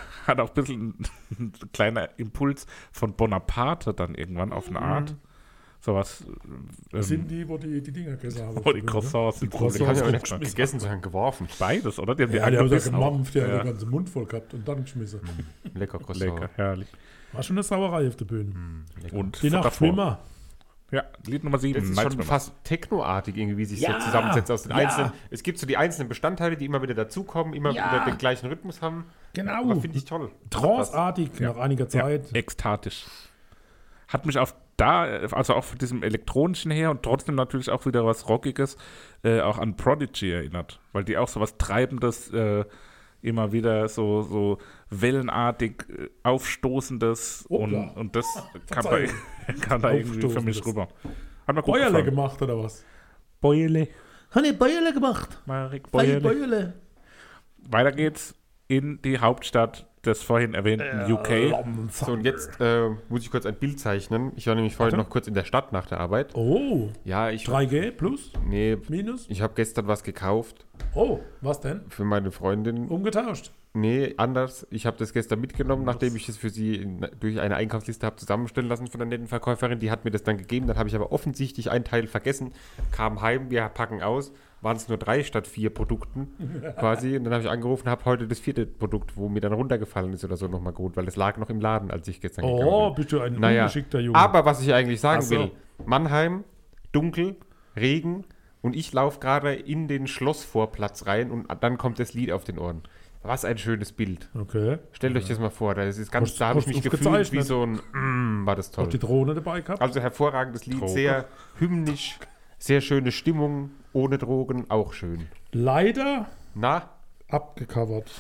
ein kleiner Impuls von Bonaparte dann irgendwann auf eine Art. Sowas. Das sind die, wo die Dinger gegessen haben. Wo die Croissants sind. Croissants Ich habe ja auch geschmissen. nicht gegessen, sondern geworfen. Beides, oder? Die haben Ja, die haben angebissen ja auch. gemampft, die haben Ja. den ganzen Mund voll gehabt und dann geschmissen. Lecker Croissant. Lecker, herrlich. War schon eine Sauerei auf der Bühne. Lecker. Und Die Nacht davor. schwimmer. Ja, Lied Nummer 7. Das ist schon fast technoartig irgendwie, wie sich Ja, so zusammensetzt aus den ja. einzelnen. Es gibt so die einzelnen Bestandteile, die immer wieder dazukommen, immer Ja. wieder den gleichen Rhythmus haben. Genau. Aber finde ich toll. Tranceartig nach einiger Zeit. Ja, ekstatisch. Hat mich also auch von diesem elektronischen her und trotzdem natürlich auch wieder was Rockiges, auch an Prodigy erinnert. Weil die auch so was Treibendes, immer wieder so wellenartig aufstoßendes Hoppla. und das kam da, Verzeihung. kam da irgendwie für mich Aufstoßendes. rüber. Hat mir gut Bäuerle gefallen. gemacht oder was? Bäuerle. Hat ihr Bäuerle gemacht? Marek Fein Bäuerle. Bäuerle. Weiter geht's in die Hauptstadt des vorhin erwähnten UK. So, und jetzt muss ich kurz ein Bild zeichnen. Ich war nämlich vorhin Warte. noch kurz in der Stadt nach der Arbeit. Oh, Ja, ich 3G plus, nee, minus. ich habe gestern was gekauft Oh, was denn? für meine Freundin. Umgetauscht. Nee, anders. Ich habe das gestern mitgenommen, nachdem ich es für sie durch eine Einkaufsliste habe zusammenstellen lassen von der netten Verkäuferin. Die hat mir das dann gegeben. Dann habe ich aber offensichtlich einen Teil vergessen. Kam heim, wir packen aus. Waren es nur 3 statt 4 Produkten quasi. Und dann habe ich angerufen, habe heute das 4. Produkt, wo mir dann runtergefallen ist oder so, nochmal geholt, weil es lag noch im Laden, als ich gestern gegangen bin. Oh, bist du ein ungeschickter Junge. Aber was ich eigentlich sagen Ach so. will, Mannheim, dunkel, Regen und ich laufe gerade in den Schlossvorplatz rein und dann kommt das Lied auf den Ohren. Was ein schönes Bild. Okay. Stellt euch das mal vor, da ist ganz, Hast- da habe ich hast mich du gefühlt wie aufgezeichnet? so ein, war das Auch toll. die Drohne dabei gehabt? Also hervorragendes Lied, Droge. sehr hymnisch, sehr schöne Stimmung, ohne Drogen, auch schön. Leider Na, abgecovert.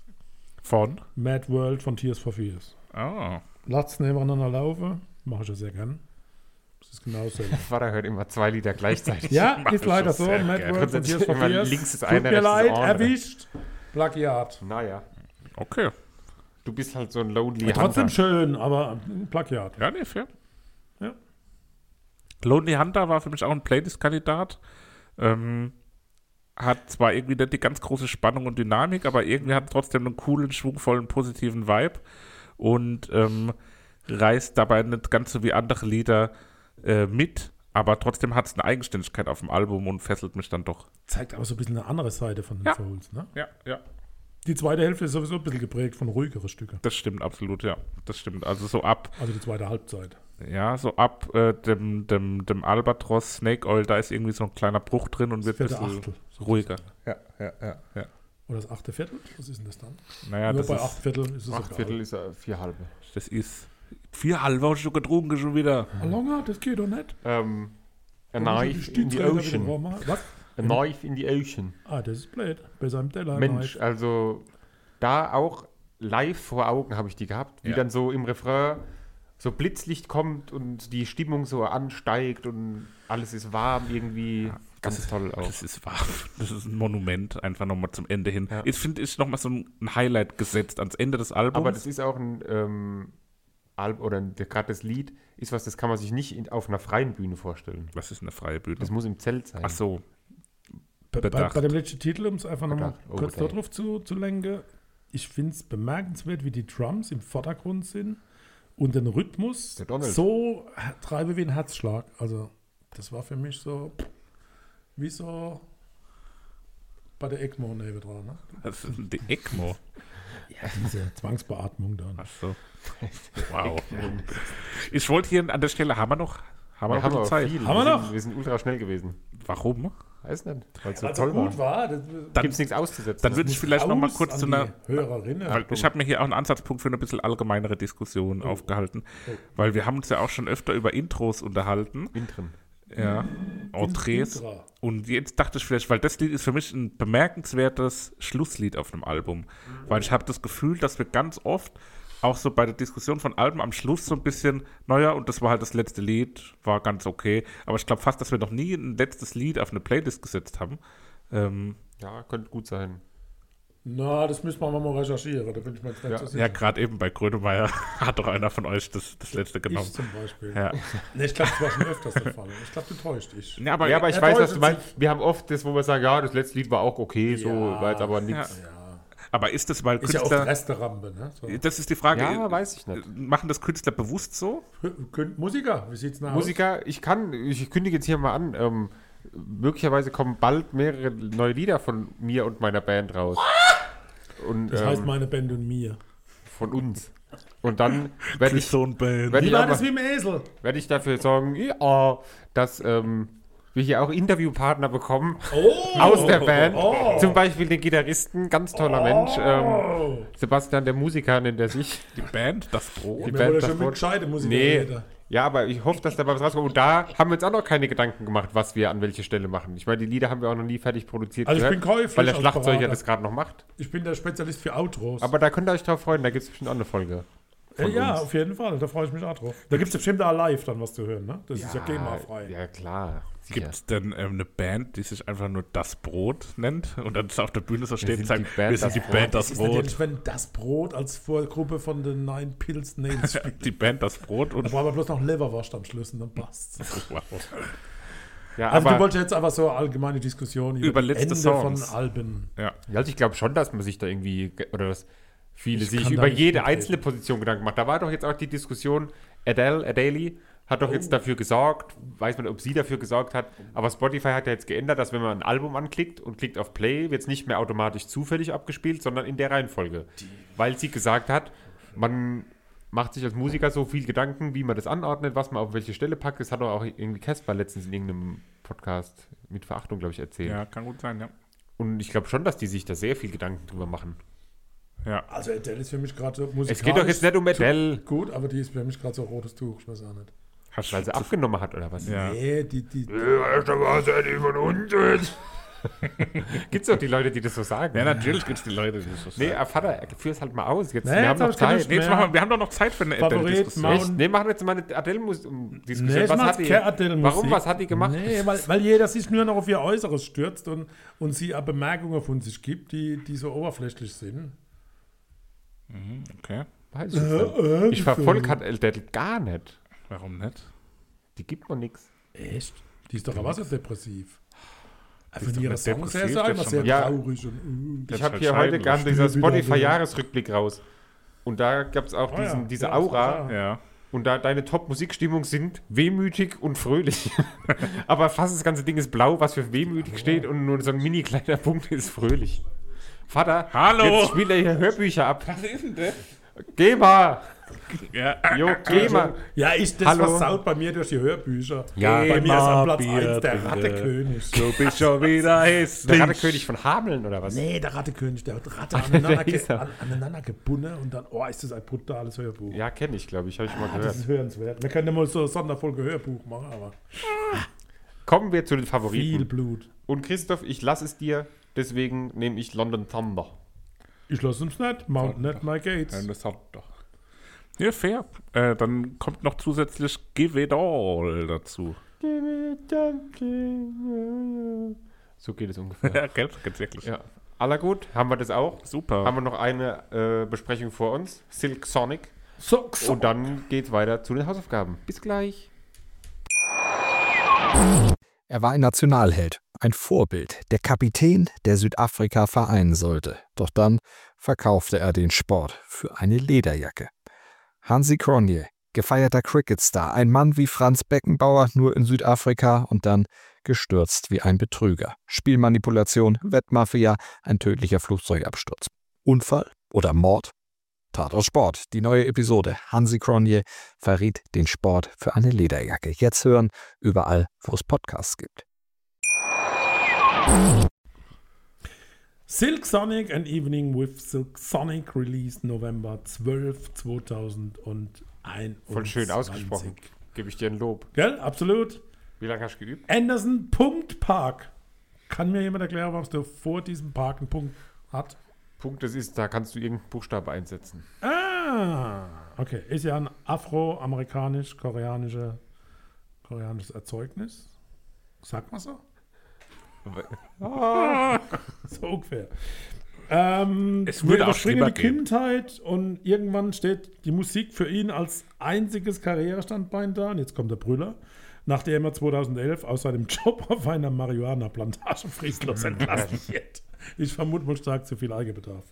Von? Mad World von Tears for Fears. Oh. Lasst nebeneinander laufen. Mache ich ja sehr gern. Das ist genauso. Vater hört immer 2 Lieder gleichzeitig. Ja, mach ist das leider schon so. sehr Mad gern. World von Tears for Immer Fears. links ist Tut einer, mir rechts ist leid, der andere. erwischt. Plagiat. Naja, Okay. du bist halt so ein Lonely Ja, trotzdem Hunter. schön, aber ein Plagiat. Ja, nee, fair. Ja. Lonely Hunter war für mich auch ein Playlist-Kandidat. Hat zwar irgendwie nicht die ganz große Spannung und Dynamik, aber irgendwie hat trotzdem einen coolen, schwungvollen, positiven Vibe und reißt dabei nicht ganz so wie andere Lieder mit, aber trotzdem hat es eine Eigenständigkeit auf dem Album und fesselt mich dann doch. Zeigt aber so ein bisschen eine andere Seite von den Ja. Souls, ne? Ja. Die zweite Hälfte ist sowieso ein bisschen geprägt von ruhigeren Stücken. Das stimmt absolut, ja. Das stimmt. Also so ab, Also die zweite Halbzeit. dem Albatros Snake Oil, da ist irgendwie so ein kleiner Bruch drin und wird ein vierte bisschen Achtel. ruhiger. Ja. Oder das 8. Viertel? Was ist denn das dann? Naja, Nur das bei ist, 8 Viertel ist es 8 egal. Viertel ist 4 halbe. das ist 4 halbe hast du getrunken schon wieder. Longer, das geht doch nicht. A knife in the ocean. Was? A knife in the ocean. Ah, das ist blöd. Besser im Teller. Mensch, also da auch live vor Augen habe ich die gehabt, wie Ja. dann so im Refrain so Blitzlicht kommt und die Stimmung so ansteigt und alles ist warm irgendwie. Ganz toll auch. Das ist wahr. Das ist ein Monument, einfach nochmal zum Ende hin. Ja. Jetzt finde ich nochmal so ein Highlight gesetzt ans Ende des Albums. Aber das ist auch ein gerade das Lied ist was, das kann man sich nicht auf einer freien Bühne vorstellen. Was ist eine freie Bühne? Das muss im Zelt sein. Ach so. Bei Bedacht. dem letzten Titel, um es einfach nochmal Bedacht. kurz Overtake. darauf zu lenken, ich finde es bemerkenswert, wie die Drums im Vordergrund sind und den Rhythmus Der Donald. so treibe wie ein Herzschlag. Also das war für mich so wie so bei der ECMO neben dran. Ne? Das ist die ECMO. Ja, diese Zwangsbeatmung dann. Ach so. Wow. Ich wollte hier an der Stelle, haben wir noch Wir haben aber Zeit? viel. Haben wir noch? Wir sind ultra schnell gewesen. Warum? Weiß nicht, weil es so Also toll gut war. war. Das, Dann- Gibt es nichts auszusetzen. Dann würde ich vielleicht noch mal kurz zu einer... Hörerinnen. Weil ich habe mir hier auch einen Ansatzpunkt für eine bisschen allgemeinere Diskussion aufgehalten, weil wir haben uns ja auch schon öfter über Intros unterhalten, Intren. ja, Entrees. Intra. Und jetzt dachte ich vielleicht, weil das Lied ist für mich ein bemerkenswertes Schlusslied auf einem Album, weil ich habe das Gefühl, dass wir ganz oft auch so bei der Diskussion von Alben am Schluss so ein bisschen, naja, und das war halt das letzte Lied, war ganz okay, aber ich glaube fast, dass wir noch nie ein letztes Lied auf eine Playlist gesetzt haben. Ja, könnte gut sein. Na, das müssen wir mal recherchieren. Da bin ich mir jetzt nicht Ja. so Ja, sicher. gerade eben bei Grönemeyer hat doch einer von euch das letzte genommen. Ich zum Beispiel. Ja. Ne, ich glaube, das war schon öfters der Fall. Ich glaube, du täuscht dich. Ja, aber, Ja, aber ich er weiß, was täuscht du meinst. sich. Wir haben oft das, wo wir sagen, ja, das letzte Lied war auch okay, so, Ja. war jetzt aber nichts. Ja. aber ist das, weil Ist ja auch Künstler... Resterampe, ne? So. Das ist die Frage. Ja, weiß ich nicht. Machen das Künstler bewusst so? Musiker, wie sieht's nach Musiker, ich kündige jetzt hier mal an, möglicherweise kommen bald mehrere neue Lieder von mir und meiner Band raus. Und, Das heißt meine Band und mir. von uns. Und dann werde ich, Band. werd Wie ich, war aber- das wie im Esel? werd ich dafür sorgen, ja, dass wir hier auch Interviewpartner bekommen Oh! aus der Band. Oh! Zum Beispiel den Gitarristen, ganz toller Mensch. Sebastian, der Musiker, nennt er sich. Die Band, das Brot. Die Wir Band wollen das schon mit Wort- gescheite Musiker Nee, reden. ja, aber ich hoffe, dass da mal was rauskommt. Und da haben wir uns auch noch keine Gedanken gemacht, was wir an welche Stelle machen. Ich meine, die Lieder haben wir auch noch nie fertig produziert Also ich gehört, bin käuflich weil der als Schlagzeuger Berater. das gerade noch macht. Ich bin der Spezialist für Outros. Aber da könnt ihr euch drauf freuen, da gibt es bestimmt auch eine Folge. von ja, uns. auf jeden Fall. Da freue ich mich auch drauf. Da gibt es bestimmt auch live dann was zu hören, ne? Das ist ja GEMA-frei. Ja, klar. Gibt es denn eine Band, die sich einfach nur Das Brot nennt und dann auf der Bühne so steht und sind sagt, die Band wir sind Das die Brot. Band Das ist Brot. natürlich, wenn das Brot als Vorgruppe von den Nine Pills Nails spielt. Die Band Das Brot Da und brauchen wir bloß noch Leberwurst am Schluss und dann passt's. wow. Ja, Also aber du wolltest jetzt einfach so eine allgemeine Diskussion Über die letzte Ende Songs. von Alben. Ja. also ich glaube schon, dass man sich da irgendwie, oder dass viele Ich sich kann da über nicht jede mitreden. einzelne Position Gedanken machen. Da war doch jetzt auch die Diskussion, Adele hat doch jetzt dafür gesorgt, weiß man, ob sie dafür gesorgt hat, aber Spotify hat ja jetzt geändert, dass wenn man ein Album anklickt und klickt auf Play, wird es nicht mehr automatisch zufällig abgespielt, sondern in der Reihenfolge. Weil sie gesagt hat, man macht sich als Musiker so viel Gedanken, wie man das anordnet, was man auf welche Stelle packt. Das hat doch auch irgendwie Casper letztens in irgendeinem Podcast mit Verachtung, glaube ich, erzählt. Ja, kann gut sein, ja. Und ich glaube schon, dass die sich da sehr viel Gedanken drüber machen. Ja. Also Adele ist für mich gerade so musikalisch. Es geht doch jetzt nicht um Adele, Gut, aber die ist für mich gerade so rotes Tuch, ich weiß auch nicht. Hast weil sie abgenommen hat, oder was? Ja. Nee, die von uns. Gibt's doch die Leute, die das so sagen. Ja, natürlich gibt es die Leute, die das so Nee, sagen. Vater, führ es halt mal aus. Jetzt, Nee, wir jetzt haben noch hab ich keine Zeit. Lust Nee, jetzt machen wir haben doch noch Zeit für eine Favorit, Adele-Diskussion. Mount- Echt? Nee, machen wir jetzt mal eine Adele-Diskussion. Nee, ich mach keine Adele-Musik. Warum? Was hat die gemacht? Nee, weil jeder sich nur noch auf ihr Äußeres stürzt und sie auch Bemerkungen von sich gibt, die so oberflächlich sind. Okay, Weiß ich nicht. Ich verfolge Adele gar nicht. warum nicht? Die gibt mir nichts. Echt? Die ist doch aber so depressiv. ist Von doch ihrer nicht Songs her depressiv, so das einfach ist sehr schon mal- traurig und Das Ich ist habe halt hier heute scheinbar. gern dieser Spiel wieder Spotify-Jahresrückblick raus. Und da gab es auch diese ja, diese ja, Aura. ja. Ja. Und da deine Top-Musikstimmung sind wehmütig und fröhlich. Aber fast das ganze Ding ist blau, was für wehmütig steht und nur so ein mini kleiner Punkt ist fröhlich. Vater, Hallo! jetzt spielt er hier Hörbücher ab. Was ist denn das? Geh mal! Ja. Jo, geh mal! Ja, das Hallo. versaut bei mir durch die Hörbücher. Ja. Bei mir ist am Platz Bier 1 der trinken. Rattekönig. Du bist schon wieder hässlich. Der Rattekönig von Hameln, oder was? Nee, der Rattekönig, der hat Ratte der hieß er. aneinander gebunden und dann, ist das ein brutales Hörbuch. Ja, kenne ich, glaube ich. Habe ich schon mal Das gehört. ist hörenswert. Wir können mal so eine Sonderfolge Hörbuch machen, aber Kommen wir zu den Favoriten. viel Blut. Und Christoph, ich lasse es dir, deswegen nehme ich London Thunder. Ich lasse uns nicht. Mount not my gates. Das hat doch. Ja, fair. Dann kommt noch zusätzlich Give It All dazu. So geht es ungefähr. Ja, ganz wirklich. Ja. Aller gut, haben wir das auch. Super. Haben wir noch eine Besprechung vor uns. Silk Sonic. So. Und dann geht's weiter zu den Hausaufgaben. Bis gleich. Er war ein Nationalheld, ein Vorbild, der Kapitän, der Südafrika vereinen sollte. Doch dann verkaufte er den Sport für eine Lederjacke. Hansi Cronje, gefeierter Cricketstar, ein Mann wie Franz Beckenbauer, nur in Südafrika und dann gestürzt wie ein Betrüger. Spielmanipulation, Wettmafia, ein tödlicher Flugzeugabsturz. Unfall oder Mord? Tatort Sport, die neue Episode. Hansi Cronje verriet den Sport für eine Lederjacke. Jetzt hören, überall, wo es Podcasts gibt. Silk Sonic, An Evening with Silk Sonic, released November 12, 2021. Voll schön ausgesprochen. Gebe ich dir ein Lob. Gell? Absolut. Wie lange hast du geübt? Anderson Punkt Park. Kann mir jemand erklären, warum es vor diesem Park einen Punkt hat? Punkt, das ist, da kannst du irgendeinen Buchstabe einsetzen. Okay. Ist ja ein afroamerikanisch-koreanisches Erzeugnis. Sagt man so? So ungefähr. Es würde auch überspringen schlimmer die gehen. Kindheit und irgendwann steht die Musik für ihn als einziges Karrierestandbein da. Und jetzt kommt der Brüller. Nachdem er 2011 aus seinem Job auf einer Marihuana-Plantage fristlos entlassen wird. Ich vermute mal stark zu viel Eigenbedarf.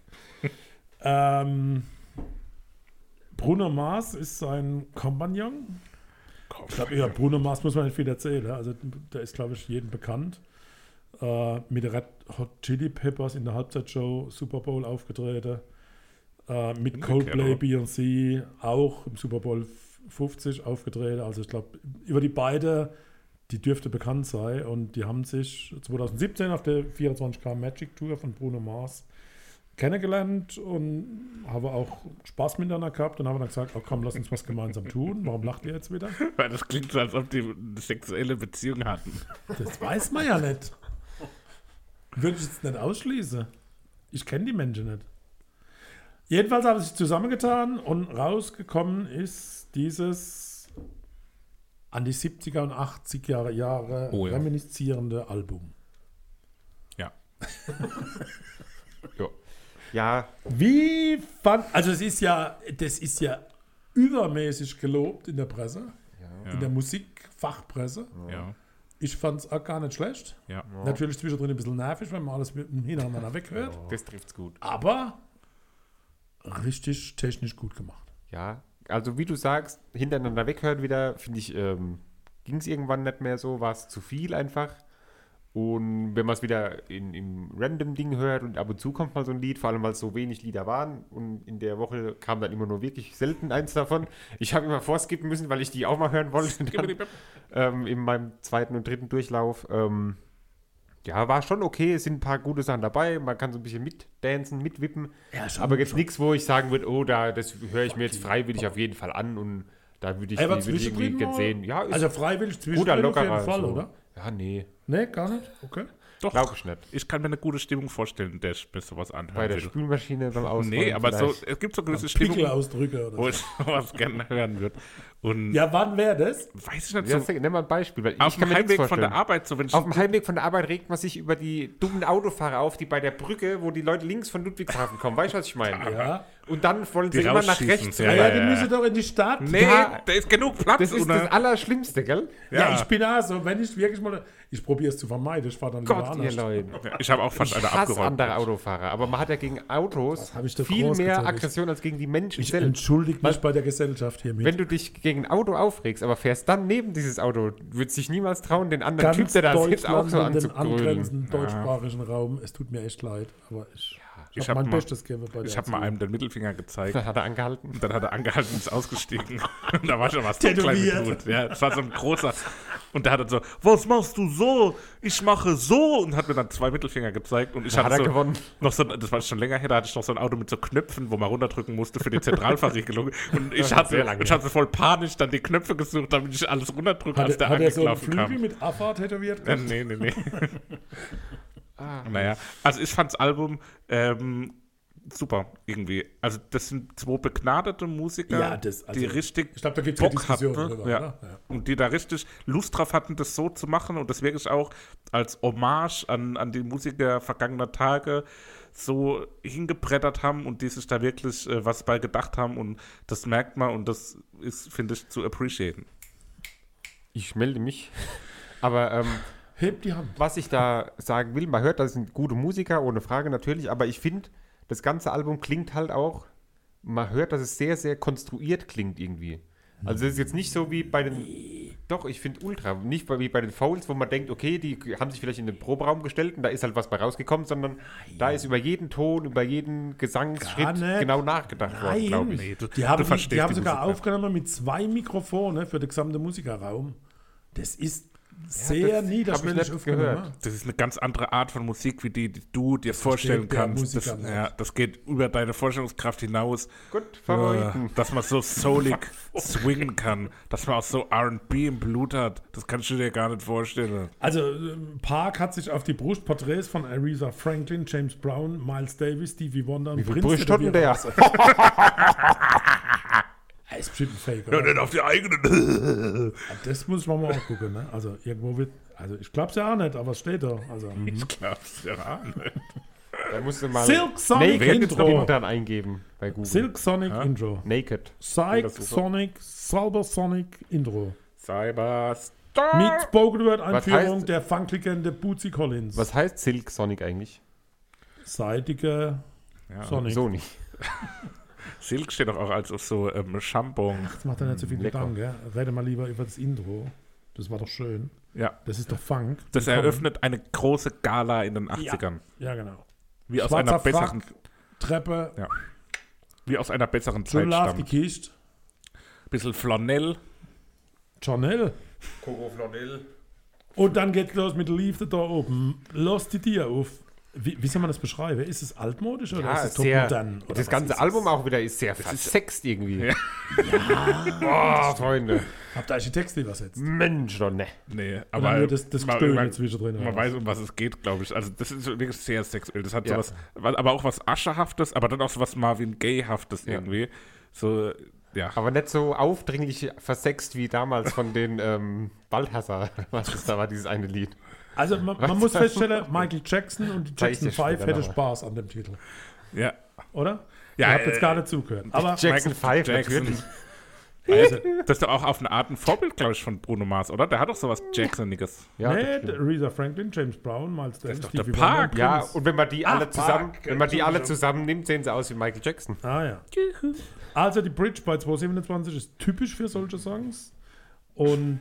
Bruno Mars ist sein Kompagnon. Ich glaube, über Bruno Mars muss man nicht viel erzählen. Also, der ist, glaube ich, jedem bekannt. Mit Red Hot Chili Peppers in der Halbzeitshow Super Bowl aufgetreten. Mit Coldplay, Beyoncé auch im Super Bowl 50 aufgetreten. Also ich glaube, über die beiden, die dürfte bekannt sein. Und die haben sich 2017 auf der 24K Magic Tour von Bruno Mars kennengelernt und haben auch Spaß miteinander gehabt und haben dann gesagt, komm, lass uns was gemeinsam tun. Warum lacht ihr jetzt wieder? Weil das klingt so, als ob die eine sexuelle Beziehung hatten. Das weiß man ja nicht. Würde ich jetzt nicht ausschließen. Ich kenne die Menschen nicht. Jedenfalls haben sie sich zusammengetan und rausgekommen ist dieses an die 70er und 80er Jahre reminiszierende Album. Ja. Ja. Also das ist ja übermäßig gelobt in der Presse, in der Musikfachpresse. Ja. Ich fand es auch gar nicht schlecht. Ja. Natürlich zwischendrin ein bisschen nervig, wenn man alles hintereinander weghört. Das trifft's gut. Aber richtig technisch gut gemacht. Ja, also wie du sagst, hintereinander weghören wieder, finde ich, ging es irgendwann nicht mehr so, war es zu viel einfach. Und wenn man es wieder im Random-Ding hört und ab und zu kommt mal so ein Lied, vor allem weil es so wenig Lieder waren und in der Woche kam dann immer nur wirklich selten eins davon. Ich habe immer vorskippen müssen, weil ich die auch mal hören wollte. Dann, in meinem zweiten und dritten Durchlauf. Ja, war schon okay, es sind ein paar gute Sachen dabei, man kann so ein bisschen mitdancen, mitwippen, aber jetzt nichts, wo ich sagen würde, das höre ich mir jetzt freiwillig auf jeden Fall an und da würde ich irgendwie gerne sehen. Ja, ist also freiwillig guter, zwischendrin auf lockerer, jeden Fall, so. oder? Ja, nee. Nee, gar nicht? Okay. Doch, Glaube ich nicht. Ich kann mir eine gute Stimmung vorstellen, der ich mir sowas anhören Bei der will. Spülmaschine beim Ausräumen Nee, aber so, vielleicht. es gibt so gewisse Stimmungen, Pickelausdrücke oder wo so. ich sowas gerne hören würde. Und Ja, wann wäre das? weiß ich nicht, Ja, so nenn mal ein Beispiel. Weil auf ich kann dem mir nichts Heimweg von vorstellen. der Arbeit, so wenn ich Auf dem Heimweg von der Arbeit regt man sich über die dummen Autofahrer auf, die bei der Brücke, wo die Leute links von Ludwigshafen kommen. Weißt du, was ich meine? Ja. Und dann wollen sie Die immer nach rausschießen. rechts. Ja, Die müssen doch in die Stadt. Nee, Ja, da ist genug Platz. Das ist oder? das Allerschlimmste, gell? Ja, ich bin auch so, wenn ich wirklich mal, ich probiere es zu vermeiden, ich fahre dann lieber Gott, ihr anders. Leute. Ich habe auch fast Ich eine hasse abgeräumt. andere Autofahrer, aber man hat ja gegen Autos hab ich doch viel groß mehr gezogen. Aggression als gegen die Menschen Ich selbst. entschuldige mich Weil- bei der Gesellschaft hiermit. Wenn du dich gegen ein Auto aufregst, aber fährst dann neben dieses Auto, würdest dich niemals trauen, den anderen Typ, der da sitzt, auch so und den anzugrölen. angrenzenden deutschsprachigen Raum, es tut mir echt leid, aber ich Ich habe hab mein mal- Bestes gegeben bei der Ich habe mal einem den Mittelfinger gezeigt. Dann hat er angehalten. Und dann hat er angehalten und ist ausgestiegen. Und da war schon was so klein Tätowiert. mit Hut. Ja, das war so ein großer. Und der hat dann so, was machst du so? Ich mache so. Und hat mir dann 2 Mittelfinger gezeigt. Und ich Da hatte hat er so gewonnen. noch so, das war schon länger her, da hatte ich noch so ein Auto mit so Knöpfen, wo man runterdrücken musste für die Zentralverriegelung. Und ich hatte voll panisch dann die Knöpfe gesucht, damit ich alles runterdrücke, als der Hat er so einen angelaufen Flügel kam. mit AFA tätowiert? Nee. Naja, also ich fand's Album super irgendwie. Also das sind 2 begnadete Musiker, Ja, das- also, die richtig Ich glaube, da gibt es Bock hatten, drüber. ja. Oder? Ja. Und die da richtig Lust drauf hatten, das so zu machen und das wirklich auch als Hommage an die Musiker vergangener Tage so hingebrettert haben und die sich da wirklich was bei gedacht haben und das merkt man und das ist, finde ich, zu appreciaten. Ich melde mich. Aber Hebt die Hand. was ich da sagen will, man hört, das sind gute Musiker, ohne Frage natürlich, aber ich finde, das ganze Album klingt halt auch, man hört, dass es sehr, sehr konstruiert klingt irgendwie. Also das ist jetzt nicht so wie bei den, doch, ich finde ultra, nicht wie bei den Fouls, wo man denkt, okay, die haben sich vielleicht in den Proberaum gestellt und da ist halt was bei rausgekommen, sondern da ist über jeden Ton, über jeden Gesangsschritt Gar nicht. genau nachgedacht worden, glaube ich. Nee, Die haben verstehst die sogar Musik aufgenommen mit 2 Mikrofonen für den gesamten Musikerraum. Das ist sehr das niederschwellig hab ich nicht aufgenommen. gehört. Das ist eine ganz andere Art von Musik, wie die du dir vorstellen versteht der kannst. Das, Musiker nicht. ja, das geht über deine Vorstellungskraft hinaus. Gut, Favoriten. Dass man so soulig swingen kann, dass man auch so R&B im Blut hat. Das kannst du dir gar nicht vorstellen. Also Park hat sich auf die Brust Porträts von Aretha Franklin, James Brown, Miles Davis, Stevie Wonder und Wie viel Prince Brust hat denn der? Er ist bestimmt ein Fake, Ja, oder? nicht auf die eigenen. Das muss man mal auch gucken, ne? Also irgendwo wird, also ich glaub's ja auch nicht, aber es steht da. Also. Ich glaub's ja auch nicht. Da musst du mal Silk Sonic Naked Intro. hinten eingeben bei Google. Silk Sonic Intro. Naked. Psych Sonic, Cyber Sonic Intro. Cyberstar. Mit Spoken Word Was Einführung heißt- der Funklegende Bootsy Collins. Was heißt Silk Sonic eigentlich? Seitige Sonic. So nicht. Silk steht doch auch als so Shampoo. Das macht ja nicht so viel Lecker. Gedanken, gell? Rede mal lieber über das Intro. Das war doch schön. Ja. Das ist doch Funk. Das Willkommen. eröffnet eine große Gala in den 80ern. Ja, genau. Wie aus Schwarzer einer besseren, Frack, Treppe, ja. Wie aus einer besseren Zeit Schulaf, die stammt. Kiste, Bisschen Flanell. Chanel. Coco Flanell. Und dann geht's los mit Leave the Door Open. Lass die Tür auf. Wie soll man das beschreiben? Ist es altmodisch oder Ja, ist es sehr, topmodern? Oder das was ganze ist Album es? auch wieder ist sehr versext irgendwie. Ja. Oh, Freunde. Habt ihr euch die Texte übersetzt? Mensch, doch ne. Nee, Aber aber nur das Gestöhne zwischendrin. man weiß, um was es geht, glaube ich. Also das ist wirklich sehr sexuell. Das hat Ja. sowas, aber auch was Aschehaftes, aber dann auch sowas Marvin Gaye-haftes Ja. irgendwie. So, ja. Aber nicht so aufdringlich versext wie damals von den Balthasar. Was ist da war dieses eine Lied? Also man muss feststellen, Michael Jackson und die Zeig ich Jackson dir später 5 hätte nochmal. Spaß an dem Titel. Ja. Oder? Ja, Ihr habt jetzt gar nicht zugehört. Aber Jackson 5, Jackson. natürlich. Also, das ist doch auch auf eine Art ein Vorbild, glaube ich, von Bruno Mars, oder? Der hat doch sowas Jacksoniges. Ja, das nee, stimmt. Aretha Franklin, James Brown, Miles Davis, doch der Stevie Park. Wonder und Ja, Prince. und wenn man die alle zusammen, Park. wenn man die alle zusammennimmt, sehen sie aus wie Michael Jackson. Ah ja. Also die Bridge bei 227 ist typisch für solche Songs. Und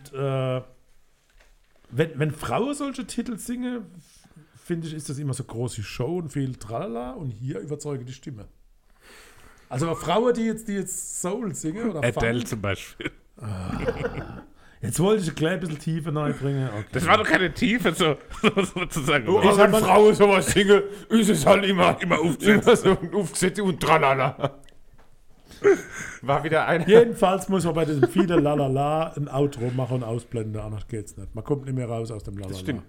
wenn Frauen solche Titel singen, finde ich, ist das immer so große Show und viel Tralala und hier überzeuge die Stimme. Also Frauen, die jetzt Soul singen oder Adele Funk, zum Beispiel. jetzt wollte ich ein klein bisschen Tiefe reinbringen. Okay. Das war doch keine Tiefe, sozusagen. Also wenn Frau sowas singe, ist es halt immer aufgesetzt. Immer so aufgesetzt und tralala. War wieder ein. Jedenfalls muss man bei diesem viele Lalala ein Outro machen und ausblenden, anders geht's nicht. Man kommt nicht mehr raus aus dem Lalala. Das stimmt.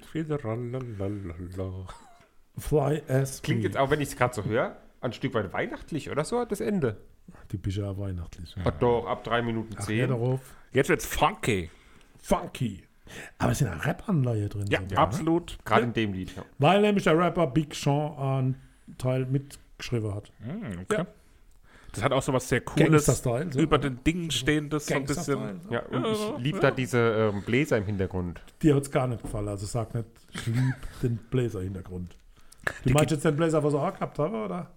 Fly as Klingt me. jetzt auch, wenn ich es gerade so höre, ein Stück weit weihnachtlich oder so, das Ende. Die Bischa weihnachtlich. Ach doch, ab 3 Minuten Ach, 10. darauf. Jetzt wird's funky. Funky. Aber es sind auch Rap-Anleihe drin. Ja, so, ne? absolut. Gerade in dem Lied. Ja. Weil nämlich der Rapper Big Sean einen Teil mitgeschrieben hat. Okay. Das hat auch so was sehr Cooles, Gangster-Style, so. über den Dingen stehendes, so ein bisschen. Gangster-Style, so. Ja, und ich liebe da diese Bläser im Hintergrund. Dir hat es gar nicht gefallen, also sag nicht, ich liebe den Bläser-Hintergrund. Du meinst jetzt den Bläser, was er auch gehabt habe, oder?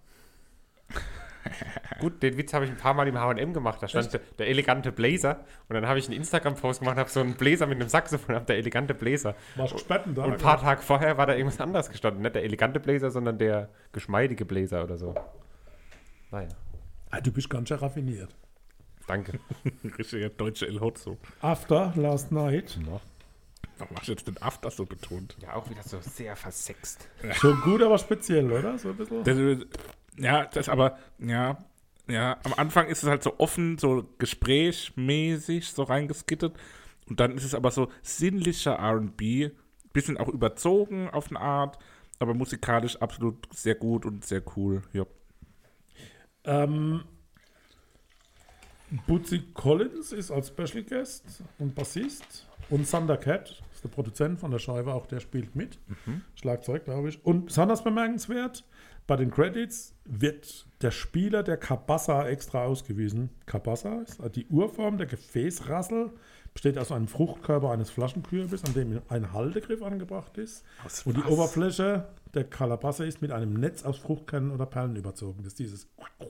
Gut, den Witz habe ich ein paar Mal im H&M gemacht. Da stand der elegante Blazer. Und dann habe ich einen Instagram-Post gemacht, habe so einen Bläser mit einem Saxophon, habe der elegante Blazer. Warst du gespannt da? Und ein paar Tage vorher war da irgendwas anderes gestanden. Nicht der elegante Blazer, sondern der geschmeidige Blazer oder so. Naja, Du bist ganz schön raffiniert. danke. Richtiger deutsche El Hotzo. After Last Night. Warum hast du jetzt den After so betont? Ja, auch wieder so sehr versext. Schon gut, aber speziell, oder? So ein bisschen. Am Anfang ist es halt so offen, so gesprächmäßig so reingeskittet und dann ist es aber so sinnlicher R&B, bisschen auch überzogen auf eine Art, aber musikalisch absolut sehr gut und sehr cool, ja. Bootsy Collins ist als Special Guest und Bassist und Thunder Cat ist der Produzent von der Scheibe, auch der spielt mit. Schlagzeug, glaube ich. Und besonders bemerkenswert, bei den Credits wird der Spieler der Cabassa extra ausgewiesen. Cabassa ist die Urform der Gefäßrassel, besteht aus einem Fruchtkörper eines Flaschenkürbis, an dem ein Haltegriff angebracht ist. Aus Und die was? Oberfläche der Calabasse ist mit einem Netz aus Fruchtkernen oder Perlen überzogen. Das ist dieses.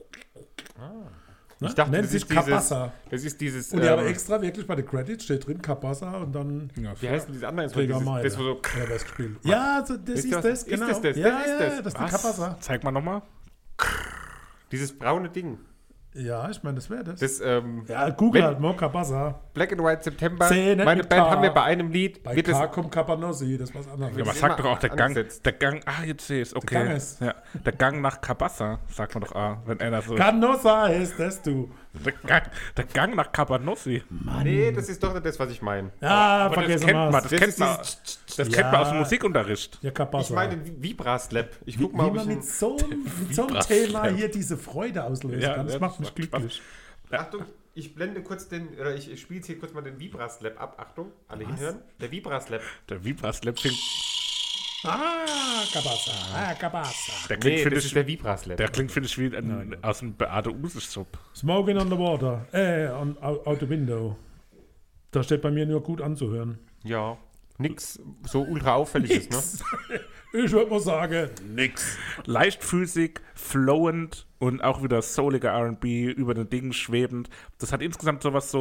Ich dachte, nennt das sich ist dieses... Cabassa. Das ist dieses... Und ja, aber extra wirklich bei den Credits steht drin Cabassa und dann wie heißt denn dieses andere? Träger Meile. Das, wo so... Oder was gespielt. Ja, so, das ist das, genau. Ist das? Ja, Das ist ja, das. das ist die Was? Cabassa. Zeig mal nochmal. Dieses braune Ding. Ja, ich meine, das wäre das. Das, Ja, Google wenn- halt mal Cabassa. Black and White September. C, nicht Meine mit Band K. haben wir bei einem Lied. Bei Wird K es, kommt Cabanossi, das ist was anderes. Ja, aber ist sagt immer doch auch der Gang, angesetzt. jetzt sehe ich es, okay. Der Gang ist- Ja, der Gang nach Cabassa, sagt man doch, wenn einer so, Canossa ist das, du. der Gang nach Cabanossi. nee, das ist doch nicht das, was ich meine. Ja, Aber das vergessen kennt man, wir's. das kennt man, kennt man aus dem Musikunterricht. Ja, Cabassa. Ich meine Vibra-Slap. Ich wie guck mal, ob man ich... mit so einem Thema hier diese Freude auslösen Ja, kann, das ja, macht das mich macht glücklich. Achtung, ich blende kurz ich spiele jetzt hier kurz mal den Vibra-Slap ab. Achtung, alle hinhören. Der Vibra-Slap. Der Vibra-Slap klingt, Cabassa. der klingt, Nee, finde das ist ich, der Vibra-Slap. der klingt, finde ich, wie aus dem Beate Use-Sub. Smoking on the water. Out the window. Da steht bei mir nur gut anzuhören. Ja, nix so ultra auffälliges, ne? Ich würde mal sagen, Nix. Leichtfüßig, flowend und auch wieder souliger R&B, über den Dingen schwebend. Das hat insgesamt sowas,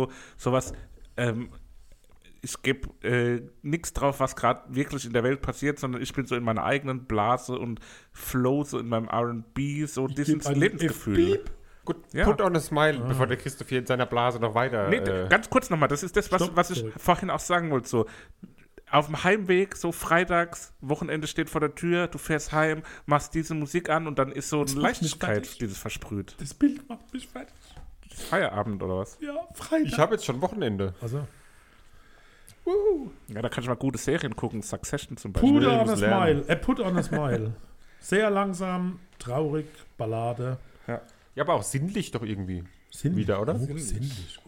ich gebe nichts drauf, was gerade wirklich in der Welt passiert, sondern ich bin so in meiner eigenen Blase und flow so in meinem R&B, so dieses ein Lebensgefühl. F-Beep. Gut, Ja. put on a smile, bevor der Christoph hier in seiner Blase noch weiter... Nee, ganz kurz nochmal, das ist das, Stopp, was ich zurück. vorhin auch sagen wollte. So, auf dem Heimweg, so freitags, Wochenende steht vor der Tür, du fährst heim, machst diese Musik an und dann ist so eine macht mich Leichtigkeit, fertig. dieses versprüht. Das Bild macht mich fertig. Feierabend oder was? Ja, Freitag. ich habe jetzt schon Wochenende. Also, Ja, da kann ich mal gute Serien gucken, Succession zum Beispiel. put ich on a muss smile. lernen. Put on a smile. Sehr langsam, traurig, Ballade. Ja, aber auch sinnlich doch irgendwie. Sinnlich. Wieder, oder? Oh, sinnlich.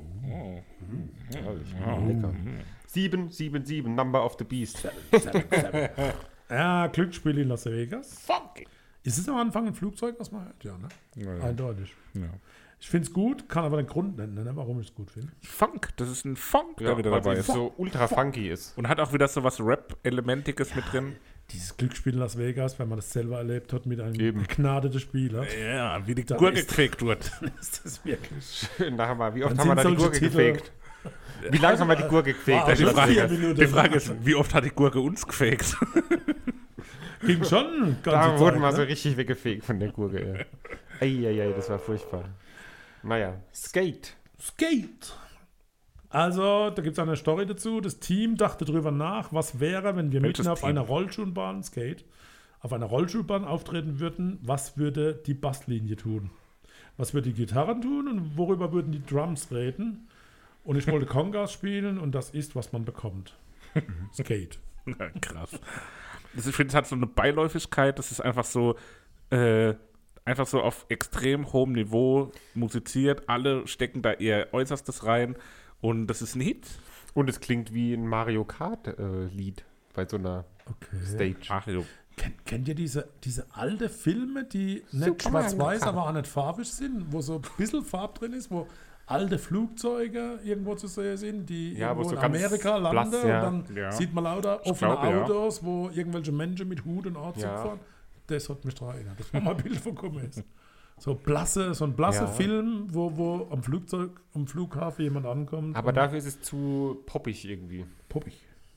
Lecker. 777, Number of the Beast. Ja, Glücksspiel in Las Vegas. Funky. Ist es am Anfang ein Flugzeug, was man hört? Ja, ne? Ja. Eindeutig. Ja. Ich finde es gut, kann aber den Grund nennen, warum ich es gut finde. Funk, das ist ein Funk, der wieder weil dabei es ist. so ultra funky ist. Und hat auch wieder so was Rap-Elementiges mit drin. Dieses Glücksspiel in Las Vegas, wenn man das selber erlebt hat mit einem Eben. begnadeten Spieler, Ja, wie die Da Gurke ist- gefegt wird. ist das wirklich. Nachher mal, wie oft Dann haben wir da sind die solche Gurke Titel- gefegt? Wie lange haben wir die Gurke gefegt? Ah, Die das Frage, 4 Minuten. die Frage ist, wie oft hat die Gurke uns gefegt? Ging schon Da ganze wurden Zeit, wir so ne? richtig weggefegt von der Gurke. Ja. Eieiei, das war furchtbar. Naja, Skate. Skate. Also, da gibt es eine Story dazu. Das Team dachte drüber nach, was wäre, wenn wir Welches mitten auf Team? einer Rollschuhbahn, Skate, auf einer Rollschuhbahn auftreten würden. Was würde die Basslinie tun? Was würde die Gitarren tun und worüber würden die Drums reden? Und ich wollte Congas spielen und das ist, was man bekommt. Skate. Ja, krass. Ich finde, es hat so eine Beiläufigkeit, das ist einfach so auf extrem hohem Niveau musiziert. Alle stecken da ihr Äußerstes rein und das ist ein Hit. Und es klingt wie ein Mario Kart Lied bei so einer Okay. Stage. Mario Kennt ihr diese alte Filme, die nicht schwarz-weiß, aber auch nicht farbig sind, wo so ein bisschen Farb drin ist, wo alte Flugzeuge irgendwo zu sehen sind, die irgendwo wo so in Amerika landen blass, ja. und dann Ja. sieht man lauter offene glaube, ja. Autos, wo irgendwelche Menschen mit Hut und Anzug Ja. fahren. Das hat mich daran erinnert. Das war mal ein Bild von Gomez. So ein blasser Ja. Film, wo am Flughafen jemand ankommt. Aber und dafür ist es zu poppig irgendwie. poppig.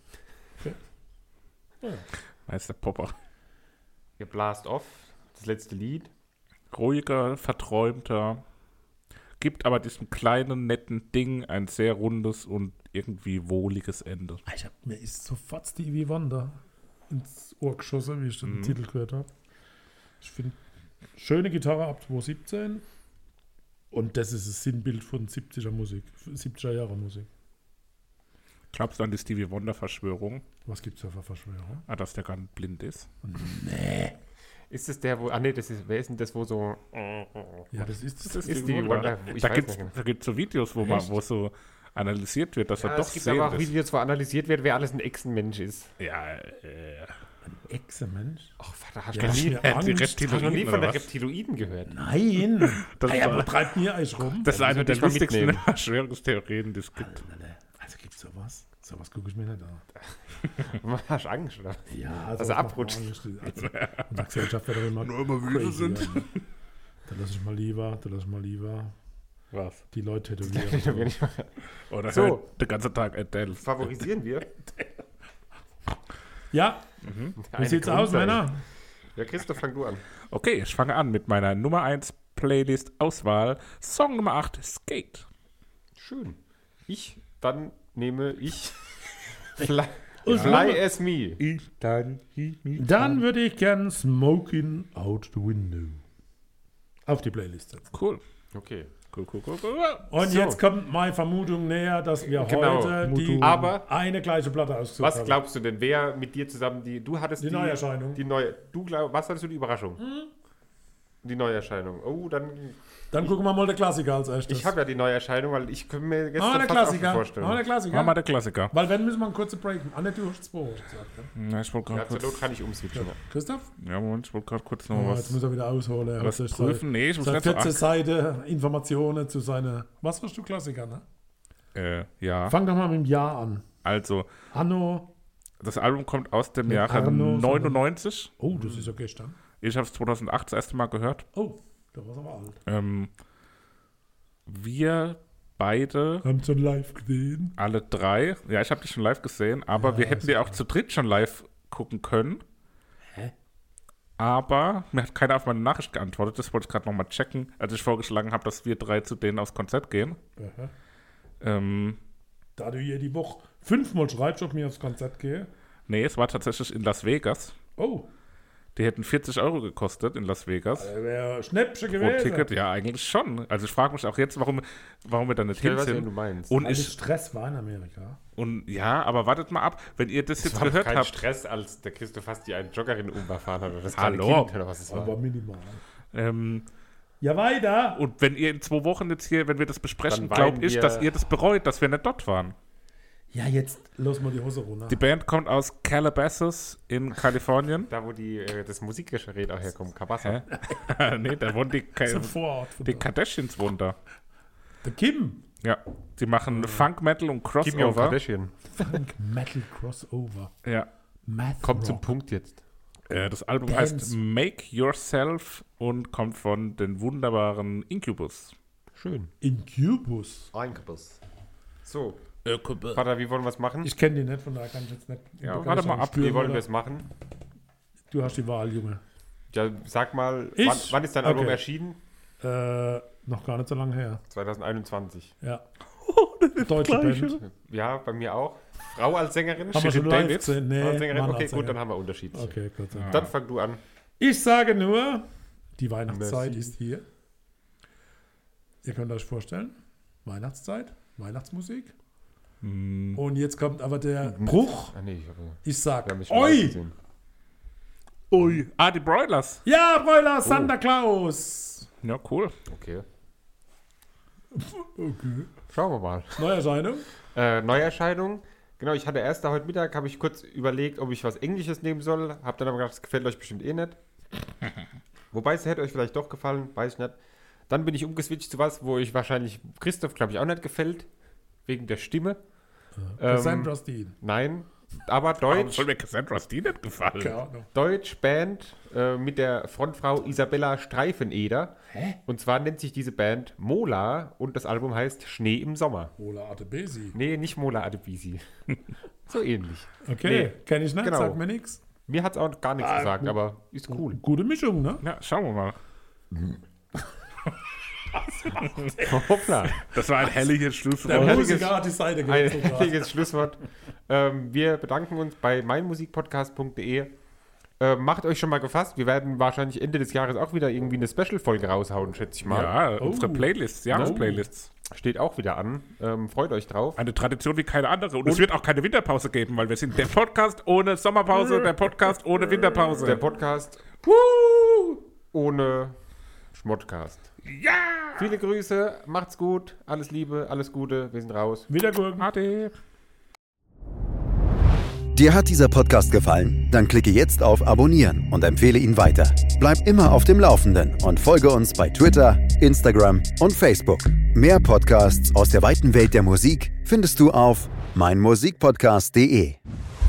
Meister Popper. Ihr Blast Off, das letzte Lied. Ruhiger, verträumter. Gibt aber diesem kleinen, netten Ding ein sehr rundes und irgendwie wohliges Ende. Mir ist sofort Stevie Wonder ins Ohr geschossen, wie ich den Titel gehört habe. Ich finde, schöne Gitarre ab 2017 und das ist das Sinnbild von 70er Musik, 70er Jahre Musik. Glaubst du an die Stevie Wonder-Verschwörung? Was gibt es da für Verschwörung? Dass der gar nicht blind ist? Nee. Ist es der, wo. Ah, nee, wer ist denn das, wo so. Ja, das ist Das ist die Wonder. Ich Da weiß gibt nicht. es so Videos, wo so analysiert wird, dass er Ja, doch es gibt sehend aber auch ist. Videos, wo analysiert wird, wer alles ein Echsenmensch ist. Ja, Ex-Mensch? Ach, da hast Ja, du noch nie, mir die Angst. hast du noch nie Reptiloiden von oder der was? Reptiloiden gehört. Nein! Das Ja, war- wo treibt mir eigentlich rum? Das ist Ja, eine müssen wir der dich mal lustigsten mitnehmen. Verschwörungstheorien, die es gibt. Also gibt es sowas? Sowas gucke ich mir nicht an. Hast du Angst, oder? Ja, Also sowas abrutscht. macht man Angst. Also, unsere Gesellschaft wird immer crazy werden. Da lasse ich mal lieber Was? die Leute tätowieren. Oder So. hört den ganzen Tag Adele. Favorisieren wir? Ja, wie sieht's aus, Männer? Ja, Christoph, fang du an. Okay, ich fange an mit meiner Nummer 1 Playlist-Auswahl. Song Nummer 8, Skate. Schön. Dann nehme ich Fly as Me. Dann würde ich gern Smoking Out the Window auf die Playlist setzen. Cool. Okay. Cool. Und So. jetzt kommt meine Vermutung näher, dass wir Genau. heute die Aber eine gleiche Platte ausgesucht was haben. glaubst du denn, wer mit dir zusammen du hattest Die Neuerscheinung. Was hattest du, die Überraschung? Die Neuerscheinung. Oh, Dann gucken wir mal den Klassiker als erstes. ich habe ja die Neuerscheinung, weil ich könnte mir Machen wir gestern den fast auch Klassiker. vorstellen. Machen wir den Klassiker. Mach mal der Klassiker. Weil wenn müssen wir einen kurzen Break. Anne, du hast 2 gesagt. Ja? Ja, ich wollte Ja, gerade zur Not kurz, kann ich umswitchen. Christoph? Moment, ich wollte gerade kurz noch Oh, was jetzt muss er wieder ausholen. Er was hat sich prüfen. Nee, ich muss seit nicht so 14 Seiten Informationen zu seiner... Was hast du Klassiker, ne? ja, Fang doch mal mit dem Jahr an. also, Anno... das Album kommt aus dem Mit Jahre Arno, 99. Oh, das ist ja gestern. Ich habe es 2008 das erste Mal gehört. Oh, da war es aber alt. Wir beide, Haben schon live gesehen. alle drei, ja, ich habe die schon live gesehen, aber Ja, wir hätten ist die auch zu dritt schon live gucken können. Hä? Aber mir hat keiner auf meine Nachricht geantwortet. Das wollte ich gerade nochmal checken, als ich vorgeschlagen habe, dass wir drei zu denen aufs Konzert gehen. Aha. Ähm, Da du hier die Woche 5-mal schreibst, ob mir aufs Konzert gehe. nee, es war tatsächlich in Las Vegas. Oh, Die hätten 40 € gekostet in Las Vegas. wäre Schnäppchen Pro gewesen. Ticket, ja, eigentlich schon. Also ich frage mich auch jetzt, warum wir da nicht Ich hin weiß, wen du sind. meinst. Und Weil es ich, Stress war in Amerika. und ja, aber wartet mal ab, wenn ihr das jetzt war gehört kein habt. Stress, als der Christoph fast die einen Joggerin überfahren hat oder das Hallo. kleine Kind oder was es war. Aber minimal. Ähm, Ja, weiter. und wenn ihr in 2 Wochen jetzt hier, wenn wir das besprechen, Dann glaube weinen ich, wir- dass ihr das bereut, dass wir nicht dort waren. Ja, jetzt los mal die Hose runter. Die Band kommt aus Calabasas in Kalifornien. Da, wo das Musikgerät auch herkommt, Kabassa. Nee, da wohnen Das ist ein Vorort von die da. Kardashians wohnen da. Der Kim. Ja, die machen Funk, Metal und Kim Jong Crossover. Kardashian. Funk Metal Crossover. Ja. Math Kommt zum Rock. Punkt jetzt. Das Album Dance. heißt Make Yourself und kommt von den wunderbaren Incubus. Schön. Incubus. Einkabus. So, Vater, wie wollen wir es machen? Ich kenne die nicht, von daher kann ich jetzt nicht. Ja, warte mal ab. spüren, Wie wollen oder? wir es machen? Du hast die Wahl, Junge. Ja, sag mal, Ich? wann ist dein Album Okay. erschienen? Noch gar nicht so lange her. 2021. Ja. Deutsche Band. Ja, bei mir auch. Frau als Sängerin? Haben wir schon Shirin live David? gesehen? Nee, Als Sängerin? Mann Okay, als gut, Sänger. dann haben wir Unterschied. Okay, gut. So. Dann fang du an. Ich sage nur, die Weihnachtszeit Merci. ist hier. Ihr könnt euch vorstellen, Weihnachtszeit, Weihnachtsmusik. Und jetzt kommt aber der Bruch. Ah, nee, Ich wir sag, haben mich schon live oi! gesehen. Ui. Ah, die Broilers. Ja, Bräuler, Santa Claus! Ja, cool. Okay. Okay. Schauen wir mal. Neuerscheinung. Neuerscheinung. Genau, ich hatte erst da heute Mittag, habe ich kurz überlegt, ob ich was Englisches nehmen soll. Habe dann aber gedacht, das gefällt euch bestimmt eh nicht. Wobei, es hätte euch vielleicht doch gefallen, weiß ich nicht. Dann bin ich umgeswitcht zu was, wo ich wahrscheinlich Christoph, glaube ich, auch nicht gefällt. Wegen der Stimme. Cassandra Steen. Nein, aber Warum Deutsch. soll mir Cassandra Steen nicht gefallen? Keine Ahnung. Deutsch Band mit der Frontfrau Isabella Streifeneder. Hä? Und zwar nennt sich diese Band Mola und das Album heißt Schnee im Sommer. Ola Adebisi. Nee, nicht Mola Adebisi. So ähnlich. Okay, kenn ich nicht, genau. sagt mir nichts. Mir hat es auch gar nichts gesagt, aber ist cool. Gute Mischung, ne? Ja, schauen wir mal. Hoppla. Das war ein herrliches Der Schlusswort. Musiker hat die Seite Ein gewechselt. herrliches Schlusswort. Wir bedanken uns bei meinmusikpodcast.de. Macht euch schon mal gefasst. Wir werden wahrscheinlich Ende des Jahres auch wieder irgendwie eine Special-Folge raushauen, schätze ich mal. Ja, unsere Playlists, Jahresplaylists. Steht auch wieder an. Freut euch drauf. Eine Tradition wie keine andere. Und es wird auch keine Winterpause geben, weil wir sind der Podcast ohne Sommerpause, der Podcast ohne Winterpause. Der Podcast ohne Schmottcast. Ja! Viele Grüße, macht's gut, alles Liebe, alles Gute, wir sind raus. Wiedergurken. Ade. Dir hat dieser Podcast gefallen? Dann klicke jetzt auf Abonnieren und empfehle ihn weiter. Bleib immer auf dem Laufenden und folge uns bei Twitter, Instagram und Facebook. Mehr Podcasts aus der weiten Welt der Musik findest du auf meinmusikpodcast.de.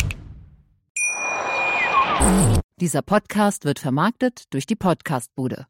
Dieser Podcast wird vermarktet durch die Podcastbude.